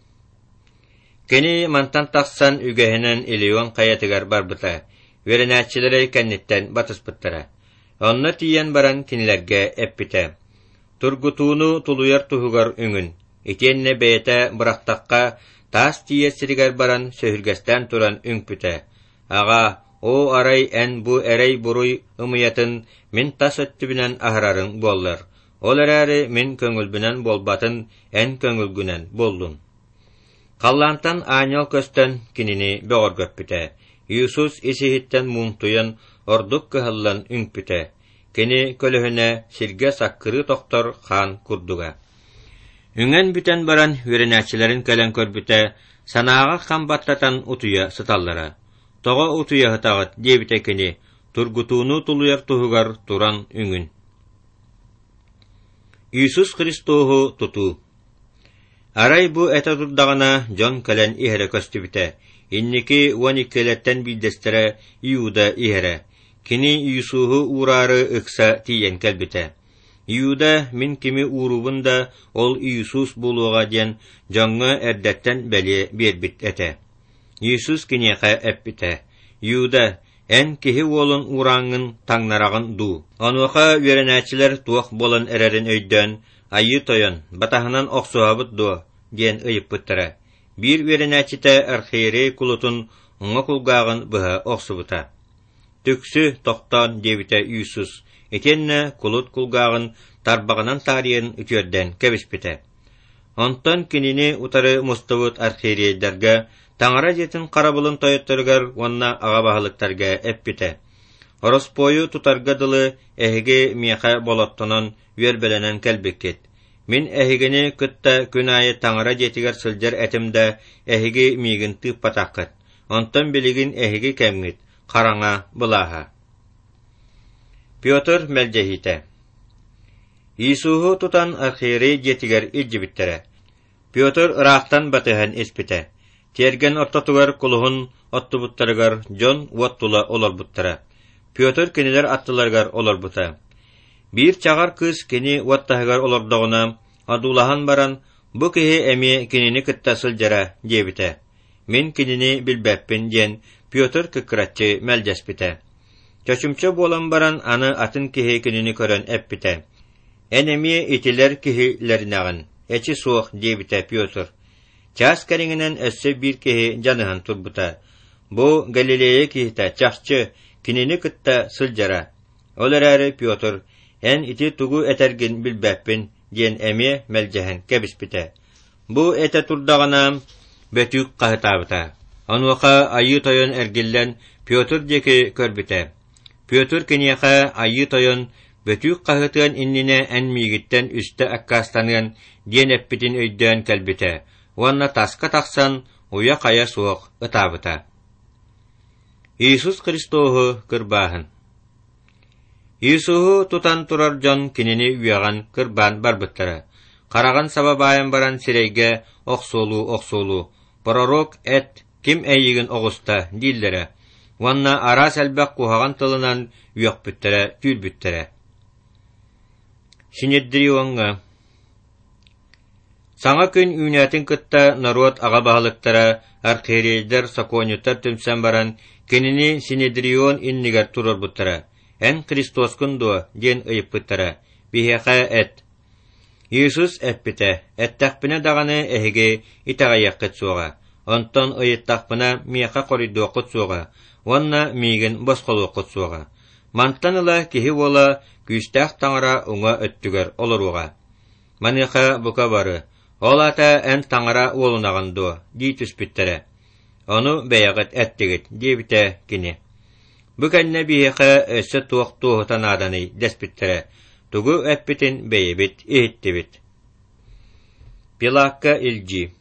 Keni mantan taqsan ügehinen Elion qayatıgar barbıta. Verenatçilere kennitten batıspıttara. Onna tiyen baran kinlerge eppite. Turgutuunu tuluyar tuhugar üngün. İtenne beyete bıraktaqqa tas tiye sirigar baran söhürgesten turan üngpüte. Ağa, o aray en bu erey buruy ımıyatın min tas öttübünen ahrarın bollar. Olarary men köngülbünen bolbatın en köngülgünen boldum. Kallantan aňal kösten kinini bögör göppüte. Yusuf isihitten muntuyan orduk kıhallan üňpüte. Kini kölühüne sirge sakkırı doktor Han kurduga. Üňen büten baran wörenäçilerin kelen körbüte sanaga kan battatan utuya sıtallara. Toga utuya hıtagat debite kini turgutunu tuluyak tuhugar turan üňün. Yusuf Kristohu tutu. Aray bu eta turdagana John kelen ihere köstübite. İnniki on ikkiletten bildestere Yuda ihere. Kini Yusufu urarı ıksa tiyen kelbite. Yuda min kimi urubunda ol Yusuf buluğa diyen John'a erdetten beli berbit ete. Yusuf kiniyaka eppite. Yuda en kihi olun urangın taňnaragyn du. Onuqa wörenäçiler tuaq bolan ererin öýden ayy toyan batahынан oksuhabıt du diyen ıyıp bıttıra. Bir wörenäçite arxiri kulutun oňa kulgagyn bıha oksubuta. Tüksü toktan debite Yusuf. Etenne kulut kulgagyn tarbaganan tariyen ütüörden kebispite. Ondan kinini utarı mustawut arxiriýetlerge taňara jetin karabulun toyottorgar onna agabahalıktarga eppite. Orospoyu tutarga dılı ehige miyaqa bolottonon werbelenen kelbekket. Min ehigini kıtta künaye taňara jetiger sıljar etimde ehigi migin tıp patakkat. Ondan biligin ehigi kemgit, karaňa bulaha. Piotr Meljehite. Yisuhu tutan arxiri jetiger ilcibittere. Piotr Irak'tan batıhan espite. Tergen ortatugar kuluhun ottubuttarıgar John wattula olar buttara. Piotr kiniler attılargar olar buta. Bir çagar kız kini wattahagar olar doguna adulahan baran bu kihi emi kinini kıttasıl jara jebite. Min kinini bilbeppin jen Piotr kıkıratçı meljespite. Çöçümçe bolan baran anı atın kihi kinini kören eppite. Enemi itiler kihilerinagan. Eçi soğuk jebite Piotr. Ças keriňinen össe bir kihi janyhan turbuta. Bu Galileýa kihita çaççı kinini kıtta sıljara. Olarary Piotr en iti tugu etergin bilbeppin diyen emi meljehen kebispite. Bu ete turdagana betük qahytabyta. Onwaqa ayy toyon ergillen Piotr jeki körbite. Piotr kiniyaka ayy toyon betük qahytan innine en migitten üste akkastanyan diyen eppitin öýden kelbite. Wanna taska taksan uya kaya soğuk ıtabıta. Yusuf Kristohu kırbahın. Yusufu tutan turar John kinini üyagan kırban barbıttara. Karagan sababayan baran sireyge oksolu oksolu. Prorok et kim eyyigin ogusta dillere. Wanna ara selbek kuhagan tılınan üyak büttere tül büttere. Sineddiriyonga. Saňa gün üňätin kıtta narot agabahalyktara arxiriýetler sakonyutar tümsen baran kinini Sinedriyon inniger turur buttara. En Kristos kundu diyen ıyıp buttara. Biheqa et. Yusuf eppite. Ettakpine dagany ehige itaga soğa. Onton ıyıttakpına miyaqa koridu soğa. Wanna migin bosqolu soğa. Mantanyla kihi wola güýstäh taňara oňa öttüger olaruga. Maniqa buka bary. Olata en taňara wolunagandy, diýtüs bittere. Onu beýagat etdigit, diýbite kini. Bugenne biheqa össe tuwaktu tanadany despittere. Tugu eppitin beýebit, ihittibit. Pilakka ilji.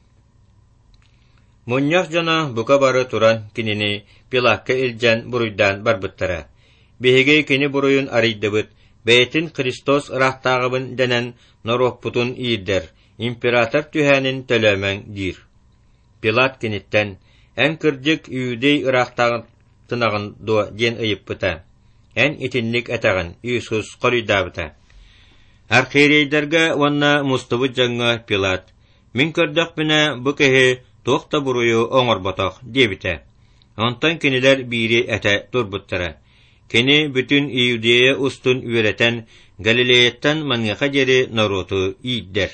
Munyak jana buka bary turan kinini Pilakka iljen buruydan barbyttara. Bihege kini buruyun arýdybyt, beýtin Kristos rahtagybyn denen noroputun iýder. İmperator tühänin tölemen dir. Pilat kinitten en kırjyk üýdey Iraktagyň tynagyn do diyen ıyıp bıta. En itinlik etagyn Yusuf qolydabyta. Arxiriýetlerge wanna mustawy jaňa Pilat. Min kördük bine bu kehi tokta buruyu oňor batak debite. Ondan kiniler biri ete durbuttara. Kini bütün Iýudiýa ustun üýreten Galileýetden manýaqa jeri narotu iýder.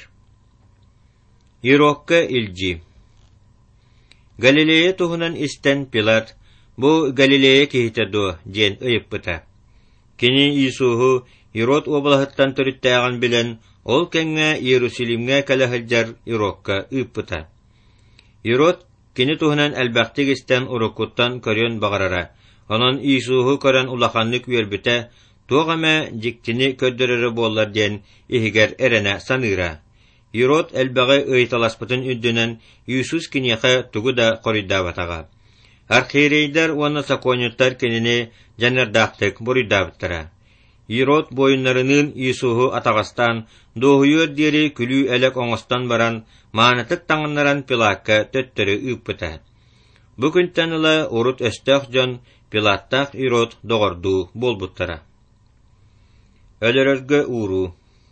Irokka ilji. Galileýa tuhunan isten Pilat bu Galileýa kihitadu diyen ıyıp bıta. Кини Иисуху Ирод облахыттан төрүттәгән билен, ол кәңгә Иерусалимгә кәләһелҗәр Ирокка ыппыта. Ирод кини туһунан әлбәхтигистән урукуттан көрөн багарара. Онон Иисуху көрөн улаханны күербите, тугама диктини көддөрөрө боллар ден ихигер эренә саныра. Ирод әлбәгы ыйталаспытын үддүнен Иисус кинеха тугу да корыйдабатага. Архиерейдер уаны законниттар кинини жаннардактык бурыйдабыттара. Ирод бойыннарынын Иисуху атагастан доһуйөр дири күлүү элек оңостан баран маанатык таңыннаран Пилатка төттөрү ыппыта. Бу күнтен ыла урут өстөх жон Пилаттак Ирод догорду болбуттара. Өлөрөргө ууру.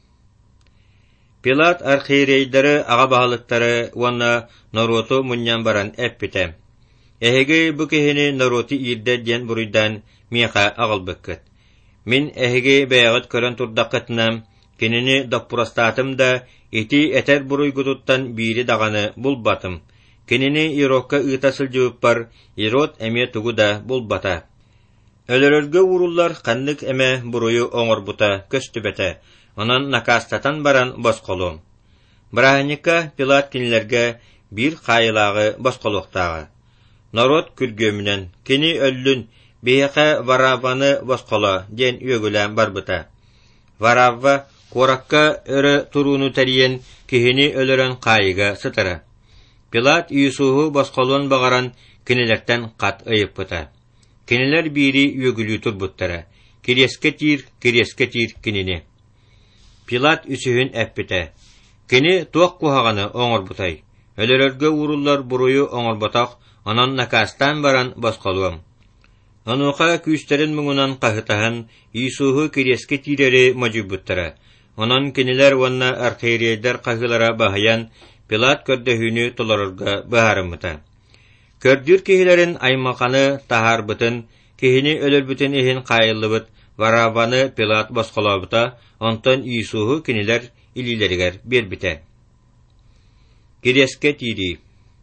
Пилат архиерейдери ага баһалыктары уанна нароту муньян баран эппите. Эһиги бу киһини народи ирдэ диэн буруйдан миэха аҕалбыккыт. Мин эһиги бэйэҕит көрөн турдаккытынам, кинини доппурастаатым да ити этер буруйгутуттан бири даганы булбатым. Кинини Ирокка ыыта сылдьыбыппар, Ирод эме тугу да булбата. Өлөрөргө уруллар ханнык эме буруйу оҥорбута көстүбэте, онон накастатан баран босқолуом. Браһанника Пилат кинилерге бир хайылаагы босқолуктаагы. Народ күргөмүнен кини өллүн бейэхэ Варавваны босқоло ден үөгүлэн барбыта. Варавва коракка өрө туруну тәриен кихини өлөрөн кайыга сытыра. Пилат Иисуху босқолуон багаран кинилерден кат ыйыппыта. Кинилер бири үөгүлүү турбуттара. Киреске тир, киреске тир кинини. Пилат үсүһүн эппите. Кини туох кухаганы оңорбутай. Өлөрөргө уруллар буруйу оңорботак, онон накастан баран босқолуом. Онуха күстерин муңунан кахытаһын Иисуху киреске тирери мажубуттара. Онон кинилер уанна архиерейдер кахылара баһаян Пилат көрдөһүүнү толорорга баһарымыта. Көрдүр киһилерин аймаканы тахарбытын, киһини өлөрбүтүн иһин кайыллыбыт, Варавваны Пилат босқолобута, онтон Иисуху кинилер илилеригер бербите. Киреске тири.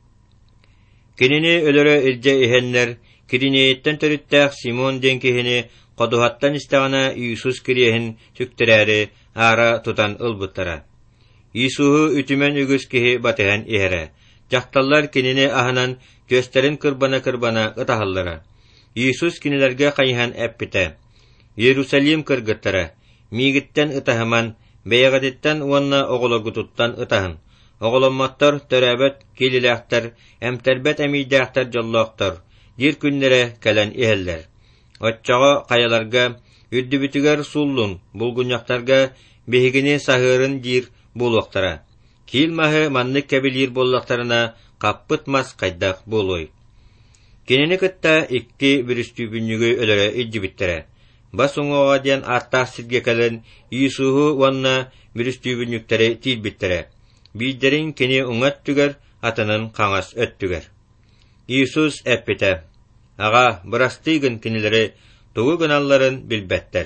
Кинини өлөрө илже иһеннер, киринейеттен төрүттәк Симон ден киһини кодуһаттан истегана Иисус кириэһин түктөрääри ара тутан ылбыттара. Иисуху үтүмен үгүс киһи батыһан иһэрэ. Жакталлар кинини аһынан көстерин кырбана-кырбана ытаһаллара. Иисус кинилерге кайыһан эппите. Иерусалим кыргыттара. Мигиттен ытаһыман, бэйэҕэтиттен уонна оҕолоргутуттан ытаһын. Оҕоломматтар төрөбөт килилээхтер, эмтербет эмийдээхтер жоллооктор. Дир күннере кэлэн иһэллэр. Отчоҕо кайаларга, үддүбүтүгэр суллун, булгуньяктарга биһигини саһыырын дир булуоктара. Киилмаһы маннык кэбилиир боллактарына каппыт мас кайдах болуй. Кинини кытта икки бүрүстүүбүннүгү өлөрө иддибиттере. Бас уҥуоҕа диэн аттаах сирге кэлэн Иисуху уонна бүрүстүүбүннүктери тиилбиттере. Бииддерин кини уҥат түгэр, атынын хаҥас өттүгэр. Иисус эппите. Ага, бырастыйгын кинилери тугу гыналларын билбэттер.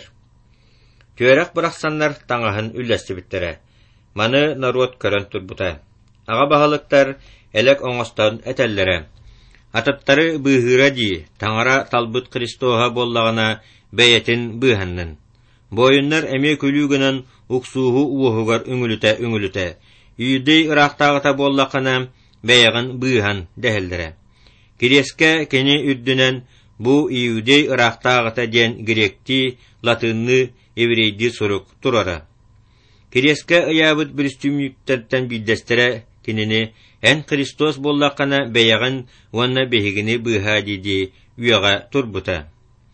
Түөрэх бырахсаннар таҥаһын үллэстибиттере. Маны народ көрөн турбута. Ага баһалыктар элек оҥостон этэллере. Атыттары быыһыра дии, таҥара талбыт Христоха боллагана бэйэтин быыһаннын. Бойуннар эме күлүүгүнэн уксууху уоһугар үҥүлүтэ үҥүлүтэ. Үйдей ырахтаагыта боллакана бэйэгин быыһан дэһэллере. Киреске кини үрдүнэн бу иудей ырахтаагыта диэн гректи, латынны, еврейди сурук турара. Киреске ыябыт бүрүстүүмүктөртөн билдестере кинини эн Христос боллакана бэйэгин уонна бэһигини быыһа диди үөҕэ турбута.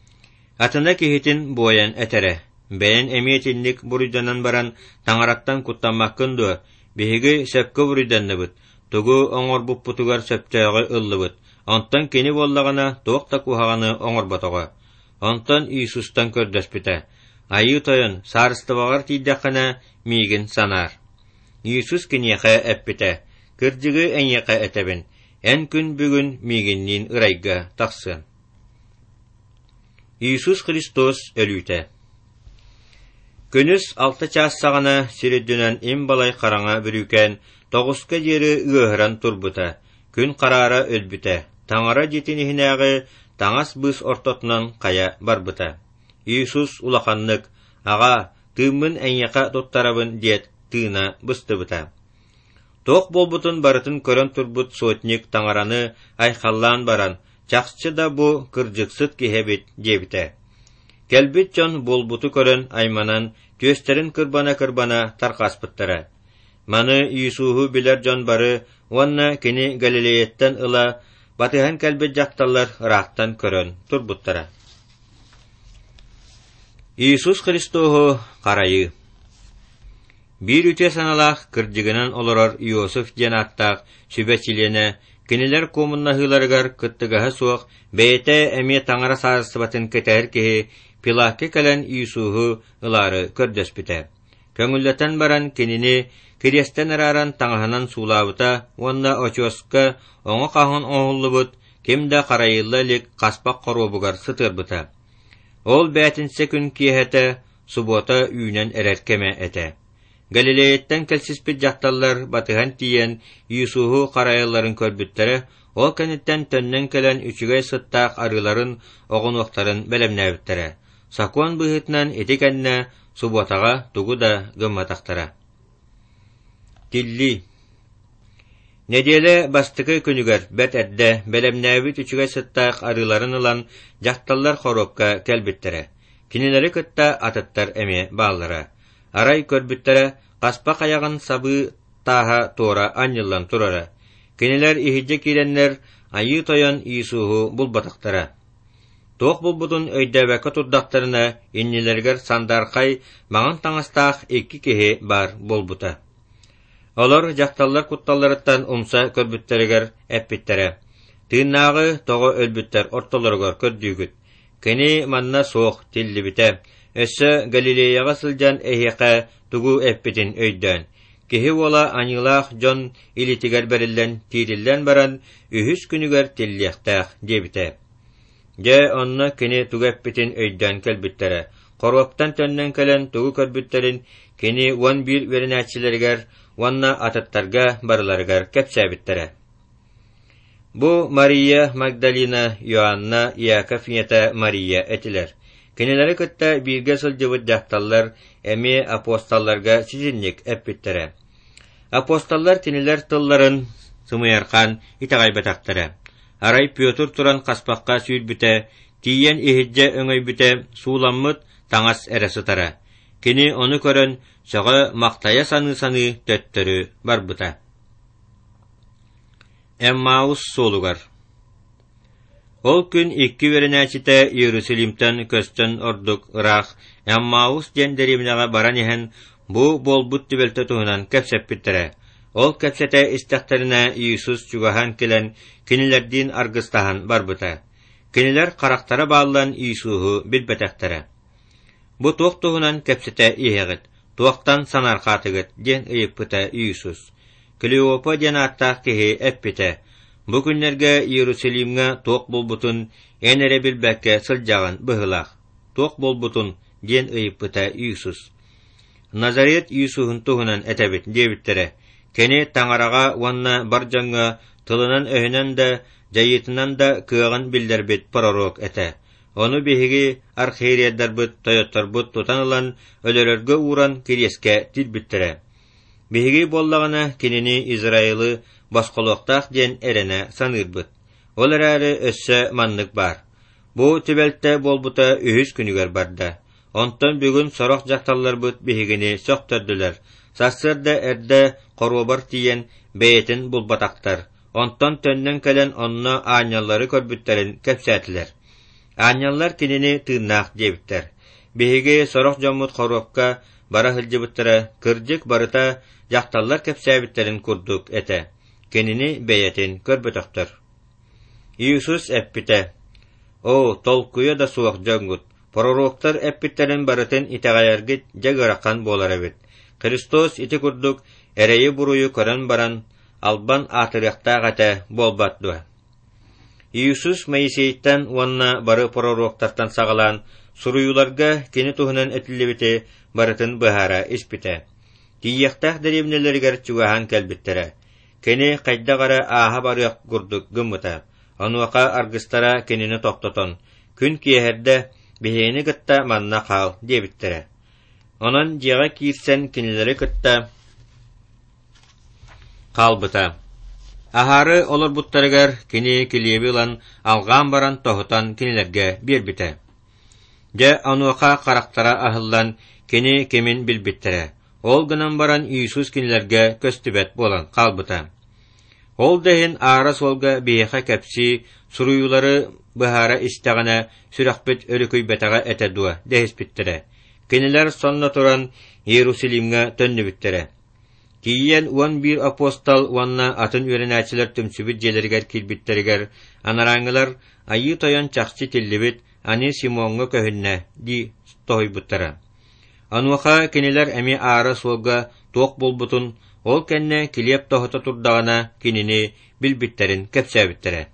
Атына киһитин буойан этере. Бэйэн эмиэтинник буруйданан баран таҥараттан куттаммаккын дуо, биһиги сөпкө буруйданныбыт, тугу оҥорбуппутугар сөптөөгө ыллыбыт. Онтон кини боллагана туокта кухаганы оҥорботого. Онтон Иисустан көрдөспүтэ. Айы тойон саарыстыбагар тииддэххана миигин санаар. Иисус киниэхэ эппите. Кырдьыгы эҥиэхэ этебин. Эн күн бүгүн миигинниин ырайга тахсын. Иисус Христос өлүүтэ. Күнүс алты час сагана сириддүнэн им балай караңа бүрүүкэн тогуска жери ыаһыран турбута. Күн караара өлбүтэ. Таҥара жетинихинээҕи таҥас быыс ортотунан кая барбыта. Иисус улаханнык, ага, тыыммын әньяқа туттарабын диет тыына быстыбыта. Тоқ болбутун барытын көрөн турбут сотник таңараны айхаллаан баран, чақсчы да бу кыржыксыт кихебит дебите. Келбит жон болбуту көрөн айманан, төстерин кырбана-кырбана тарқаспыттара. Маны Иисуху билер жон бары, онна кини Галилеяттан ыла, батыхан келбит жақталар рақтан көрөн турбуттара. Иисус Христоху қарайы. Бир үте саналақ кырдыгынан олорор Иосиф жанаттақ сүбәчилене, кинилер комуннахыларыгар кыттыгаһы суох, бәйте әме таңара сарысыбатын кетер кеһи, Пилахке кәлән Иисуху ылары көрдөспіте. Көңүлләтен баран кинини кирестен араран таңаһынан суулабыта, онна очоска оңа қаһын оңуллубут, кемде қарайылла лик қаспақ қоробугар сытырбыта. Ол бәтінсе күн киехеті, субота үйнен әреркеме әте. Галилеяттан кәлсіспет жақталлар батыған тиен Иисуху қарайылларын көрбіттері, ол кәнеттен төннен кәлән үчігай сыттақ арыларын оғынуқтарын бәлемнәбіттері. Сакуан бұхытынан етекәнне суботаға тугу да гымматақтара. Тилли. Неделе бастықы күнігер бәт әдді бәлемнәбіт үчігай сыттақ арыларын ылан жақталлар хоробка кәлбіттері. Кинелері күтті атыттар әме бағылары. Арай көрбіттері қаспақ аяғын сабы таға тора аньылан тұрары. Кинелер ихиджі киренлер айы тойон Иисуху бұлбатақтара. Тоқ бұлбұтын өйдәбәкі тұрдақтарына иннелергер сандарқай маған таңастақ екі кеhe бар болбута. Олар жақталлар құтталарыттан умса көрбіттерігер әппіттері. Тыыннағы тоғы өлбіттер ортоларығар көрдүйгіт. Кені манна соқ тілі біте. Өссі Галилеяға сылжан әйеқі тугу әппетін өйден. Кехи ола анилақ жон илитігер бәрілден тирілден баран үхіс күнігер тіллияқтақ дебіте. Же онна кені тугу әппетін өйден кәлбіттері. Қорваптан төннен кәлін тугу көрбіттерін кені он бір верінәтшілергер, онна атыттарға барыларығар кәпсәбіттері. Бу Мария Магдалина, Йоанна, Иаков ете Мария әтілер. Кенелері күтті бірге сылжывыт жақталлар әме апосталларға сізінлік әппіттері. Апосталлар тенелер тылларын сымыярқан итағайбатақтары. Арай Петр туран қаспаққа сүйілбіті, тиен ихиджі өңөйбіті сууламмыт таңас әрәсітара. Кені оны көрін соғы мақтая саны-саны төттірі барбыта. Эммаус солугар. Ол күн икки веренәчите Иерусалимтан көстөн ордук ырах Эммаус жендеримнеға баран ехен бу болбут түбелті туһунан кәпсәппіттірі. Ол кәпсәтә истәхтәрінә Иисус чугахан келен кинилердин аргыстахан барбыта. Кинилер қарақтары бағылан Иисуху билбәтәхтәрі. Бу туақ туһунан кәпсәтә иһегіт, туақтан санарқатығыт ден ыйыппыта Иисус. Клеопа ден аттақ кеһи әппіті. Бу күннерге Иерусалимга тоқ болбутун энере билбәккә сылжаган быһылах. Тоқ болбутун ден ыйыппыта Иисус. Назарет Иисухун туһунан әтәбит дебиттере. Кене таңарага уанна баржаңга тылынан өһүнән дә, жайытынан да кыаган билдербит пророк әтә. Оны биһиги архиерияддарбыт, тойоттарбыт тутанылан өлөрөргө уран кирескә тилбиттере. Биһиги боллагана кинини Израилы басқолоқтақ ден әрене санырбыт. Олар әрі өссі маннык бар. Бу түбәлтті болбута үхіс күнігер барды. Онтан бүгін сороқ жақталар бұт бігіні соқтырдылар. Сасырда әрді қорубар тиен бәйетін бұлбатақтар. Онтан төннен кәлен онна анялары көрбіттерін кәпсәтілер. Анялар кинini тыыннақ дебіттер. Бігігі сороқ жаммут қорубқа бара хылжыбыттыра кыржык барыта жақталар кәпсәбіттерін күрдік әті. Кенini бәйетін көрбітіқтір. Иисус әппіті. О, толкуя да суақ жоңгут. Пророктар әппіттерін барытын итағайаргит жагыраққан болар әбіт. Христос ити күрдік әрейі бұруы көрін баран албан атыряқтақ әті болбаттуа. Иисус Моисейттен онна бары пророктартан сағалан сұруюларға кені туғынан әтілі барытын бұхара іспіті. Тияқтақ дәревнелергер чугахан кәлбіттірі. Кені қайдағара аға барыяқ күрдік гыммыта. Ануақа аргыстара кенini тоқтотон. Күн киехерді бihени кытта манна кал дебиттере. Онон жега кирсен кинилери кытта калбыта. Ахары олар буттарыгар кини килеби улан алган баран тохутан кинилерге бербите. Же ануака карактара ахыллан кини кемин билбиттере. Ол гынан баран Иисус кинилерге көстүбет болан калбыта. Ол дехин ара солга бейха кепси суруюлары бахара истагана сүрәхбет өрөкөй бетага этедуа дехиспиттере. Кинилер сонна туран Иерусалимга төннүбиттере. Кийен уан бир апостол уанна атын үренәчилер төмсүбит желергер килбиттерегер анараңылар айы тоян чакчы тиллибит аны Симонга көһүннә ди тойбуттара. Ануха кинилер эми ара солга ток болбутун ол кенне килеп тохота турдагана кинини билбиттерин кепсәбиттере.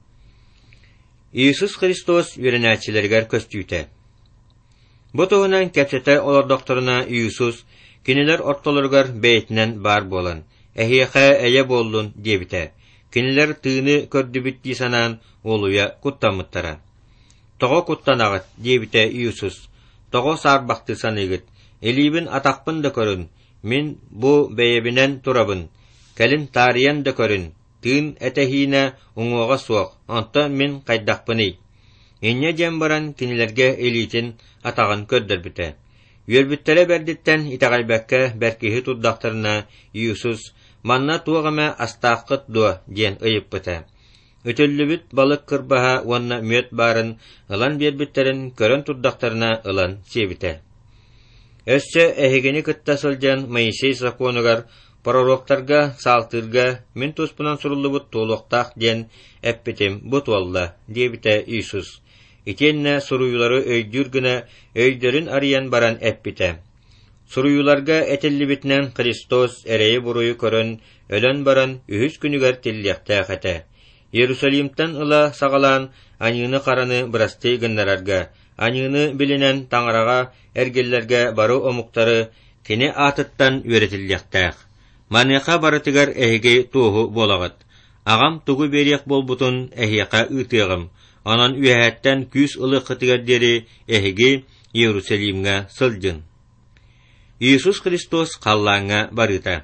Иисус Христос үренәчилергер көстүтә. Бу тугунан кепсәтә олар докторына Иисус кинилер ортолоргар бейтинен бар болан, эхиэхэ эйе боллун дебите. Кинилер тыыны көрдүбүт санан олуя куттамыттара. Того куттанагыт дебите Иисус. Того сарбакты саныгыт. Элибин атакпын да көрүн. Мин бу бейебинен турабын. Келин тариян да көрүн. Тыын этехине уңуга суок. Онта мин кайдакпыны. Энне жем баран кинилерге элитин атаган көрдөрбүтэ. Үйөрбүттері бәрдіттен итағайбәкке бәркеһі тұддақтарына Иисус манна туғама астаққыт дуа ден ұйып бұта. Өтіллібіт балық кырбаға уанна мөт барын ылан бербіттерін көрін тұддақтарына ылан себіті. Өссі әхегені кытта сылжан Моисей законугар пророктарға салтырға мен туспынан сұрылыбыт толуқтақ ден әппетім бұт олла дебіті Иисус. Итенне суруюлары өйдүр гына өйдөрүн арыян баран эппите. Суруюларга этеллибитнен Христос эрейи буруyu көрөн өлөн баран үһүс күнүгер тиллиякта хата. Иерусалимтан ыла сагалан аньыны караны бырасты гыннарарга, аньыны билинен таңарага эргеллерге бару омуктары кини атыттан үөретиллиякта. Маньяка барытыгар эһиге тууху болагат. Агам тугу бериек болбутун эһияка ытыгым. Анан үйәһәттән күс ылы қытыгардері әхіге Иерусалимға сылжын. Иисус Христос қаллаңа барыта.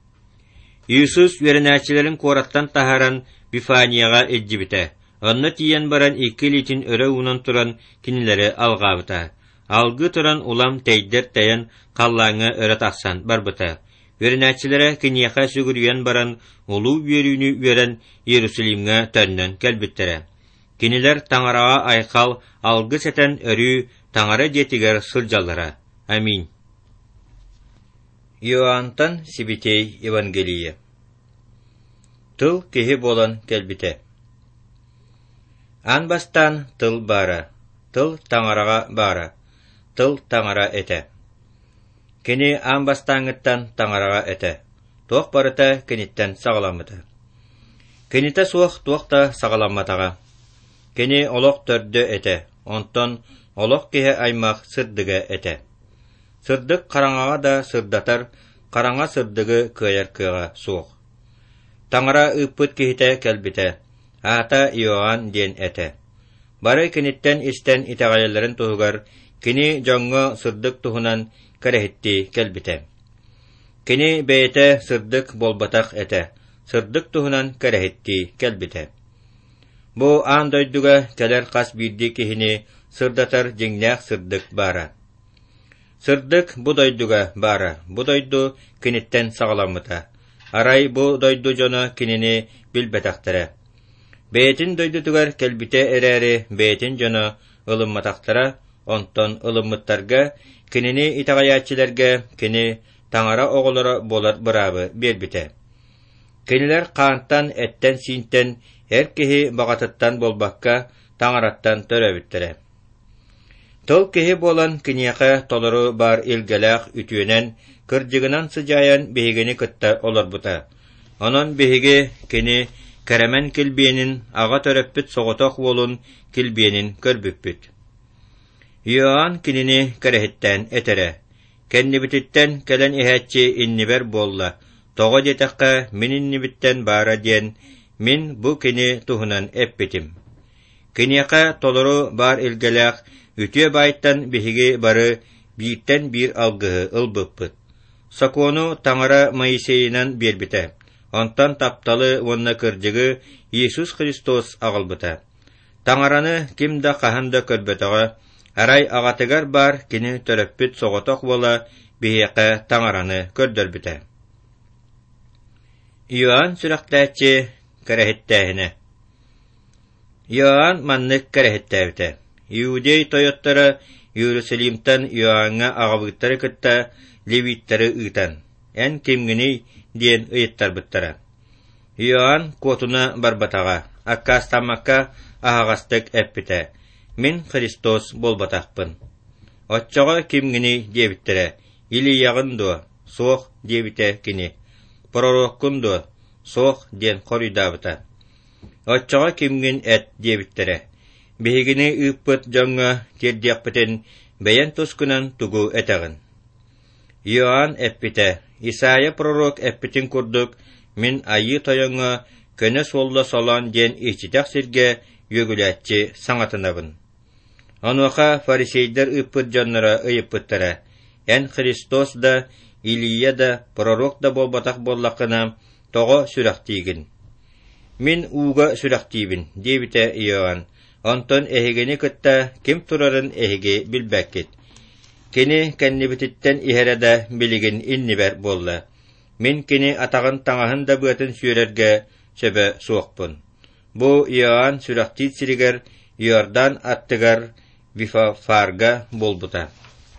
Иисус веренәчілерін кораттан тахаран Бифанияға эджібіті. Онны тиен баран екі литин өрі унан туран кинилері алғабыта. Алғы туран улам тәйдер тәйен қаллаңа өрі тақсан барбыта. Веренәчілері кинияқа сүгірүйен баран улу верүйіні верен Иерусалимға төннен кәлбіттері. Кинилер таңараға айқал алғы сәтен өрі таңара жетігер сылжалара. Амин. Иоаннтан Сибитей Евангелие. Тыл кеһи болан кәлбите. Анбастан тыл бара, тыл таңараға бара, тыл таңара әтә. Кені анбастаңыттан таңараға әтә. Тоқ барыта кенеттен сағаламыта. Кенетті суық тоқта сағаламатаға. Кені олық төрді әтә, онтон олық кеһе аймақ сырдыға әтә. Сырдық қараңаға да сырдатар, қараңа сырдығы көйер кыға суық. Таңара үппіт кехіте кәлбіте, ата Иоанн ден әтә. Бары кенеттен істен итағайларын тұғығар, кені жоңғы сырдық тұғынан кәрәхетті кәлбіте. Кені бәйті сырдық болбатақ әтә, сырдық тұғынан кәрәхетті кәлбіте. Бу ан дойдуга кәлер қас бирди кехini сырдатар жеңнәк сырдык бара. Сырдык бу дойдуга бара, бу дойду кенеттен сағаламыта. Арай бу дойду жоно кенини билбетақтара. Бейтин дойдутугар келбите эрәри бейтин жоно ылымматақтара, онтон ылыммыттарга кенини итағаячилерге кени таңара оғылары болар бұрабы бербите. Кенилер қанттан әттен синтен әркеһи бағатыттан болбаққа таңараттан төрәбіттірі. Тол кеһи болан кинияқа толыру бар илгеләқ үтүенен кырдығынан сыжайан бейгені кытта олар бұта. Онон бейге кені кәрәмен келбиенін аға төрәппіт соғытақ болун келбиенін көрбіппіт. Иоанн кинини кәрәхеттен әтәрі. Кәннібіттен кәлін ихәтчі иннибер болла. Тоғы детаққа min иннибіттен бара ден, min bu kini tuhunan эппетим. Кинияка толору бар илгелек, үтүе байттан биһиги бары биiттен бир алгыһы ылбыппыт. Сакону таңара Моисейинан бербите. Онтан тапталы онна кырдыгы Иисус Христос агылбыта. Таңараны кимда каханда көрбөтөгө, арай агатыгар бар кини төрөппүт соготок бола биһиэкэ таңараны көрдөрбүтэ. Иоанн сүрэхтээччи кэрэһиттээһине. Иоанн маннык кэрэһиттээбите. Иудей тойоттара Иерусалимтан Иоаннга агабыттары кытта левиттары ыытан. Эн кимгини диэн ыйыттарбыттара. Иоанн котуна барбатага, аккастамакка ахагастык эппите. Мен Христос болбатакпын. Отчого кимгини диэбиттере. Илиягын дуа, соох диэбите кини. Пророккун дуа, соох диэн корүйдабыта. Отчого кимгин эт диэбиттере. Биһигини ыппыт жоңга тердиэкпитин бэйэн тускунан тугу этэгин. Иоанн эппите. Исайя пророк эппитин курдук, мен айы тойоңга көнө солла солан диэн ичитак сирге йөгүләтчи саңатынабын. Онуаха фарисейдер ыппыт жоннора ыйыппыттара. Эн Христос да, Илия да, пророк да болбатак боллакына того сүрактигин. Мен уга сүрактибин, дебите Иоанн. Онтон эхигени кытта ким турарын эхиги билбәккет. Кени кәннибититтен иһереда билигин иннибер болла. Мен кени атагын таңаһын да бөтен сүрерге сөбө суокпун. Бу Иоанн сүрактит сиригер Иордан аттыгар Вифафарга болбута.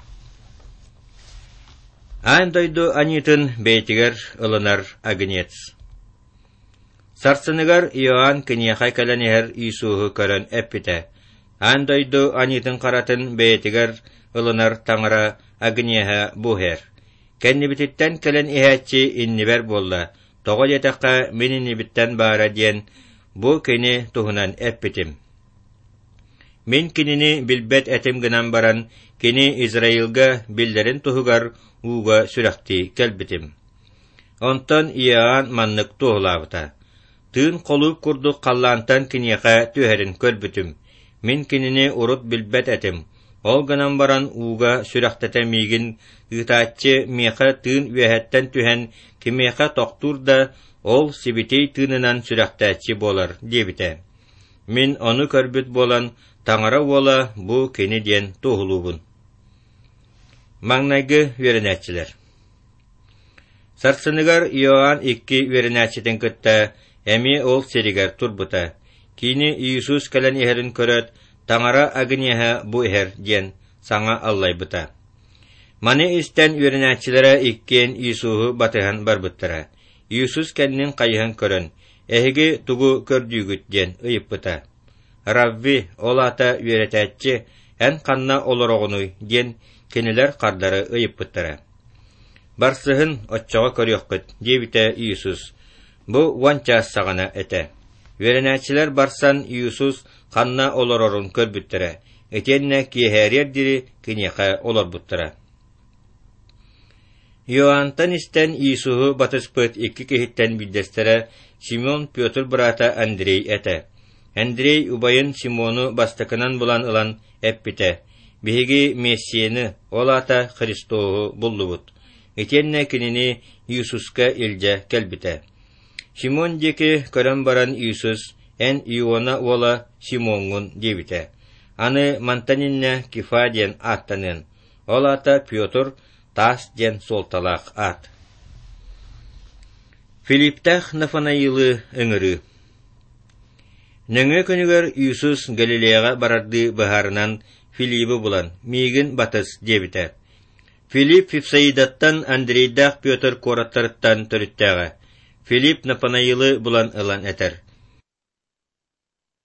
Ан дойду анитын бейтигер ылынар агнец. Сарсыныгар Иоанн кенияхай каленихер Иисуху көрөн эппите. Ан дойду анитын каратын бейтигер ылынар таңара агнеха бухер. Кеннибититтен келен ихэтчи иннибер болла. Того етаққа менинибиттен бара диен бу кени тухунан эппитим. Мен кинини билбет этим гынан баран кини Израилга билдерин тухугар уга сүракти келбитим. Онтон Иоанн маннык тухулабыта. Тыын колуп курдук қаллантан кинияка түһерин көлбүтүм. Мен кинини урут билбет этим. Ол гынан баран уга сүрактетемигин ытаатчы меха тыын үөһэттен түһэн кимеха токтур да ол сибитей тыынынан сүрактаатчы болар дебите. Мен ону көрбүт болан таңара бола бу кени диэн тухулубун. Маңнайгы веренәтчилер. Сарсыныгар Иоанн икки веренәтчитен кытта, эми ол серигер турбута. Кини Иисус кэлэн иһерин көрөт, таңара агынеха бу иһер диэн саңа аллайбыта. Маны истен веренәтчилere иккен Иисуху батыхан барбыттара. Иисус кэннин кайыхан көрөн, эһиги тугу көрдүүгүт диэн ыйыппыта. Равви олата веретәтчи, эн канна олорогунуй диэн кенилер кардары ыйыппыттара. Барсыһын отчоға көрөккөт, дебите Иисус. Бу ванчас сагана эте. Веренәтчилер барсан Иисус канна олорорун көрбүттара. Этенне киһәрер дири кинеха олорбуттара. Иоаннтан истен Иисуху батыспыт икки киһиттен билдестере Симон Петр брата Андрей эте. Андрей убайын Симону бастакынан булан ылан эппите. Биһиги Мессияны олата Христогу буллубут. Этенне кинини Иисуска илже келбите. Симон деки көрөн баран Иисус эн Иона ола Симонгун дебите. Аны мантанинне Кифа диэн аттанын. Олата Петр тас диэн солталақ ат. Филипптах Нафанаилы ыңыры. Нөңө көнүгөр Иисус Галилеяга барарды бахарынан Филиппы булан, мигин батыс дебите. Филипп Фифсаидаттан Андрейдах Петр кораттарыттан төрүттәгә. Филипп Нафанаилы булан ылан этер.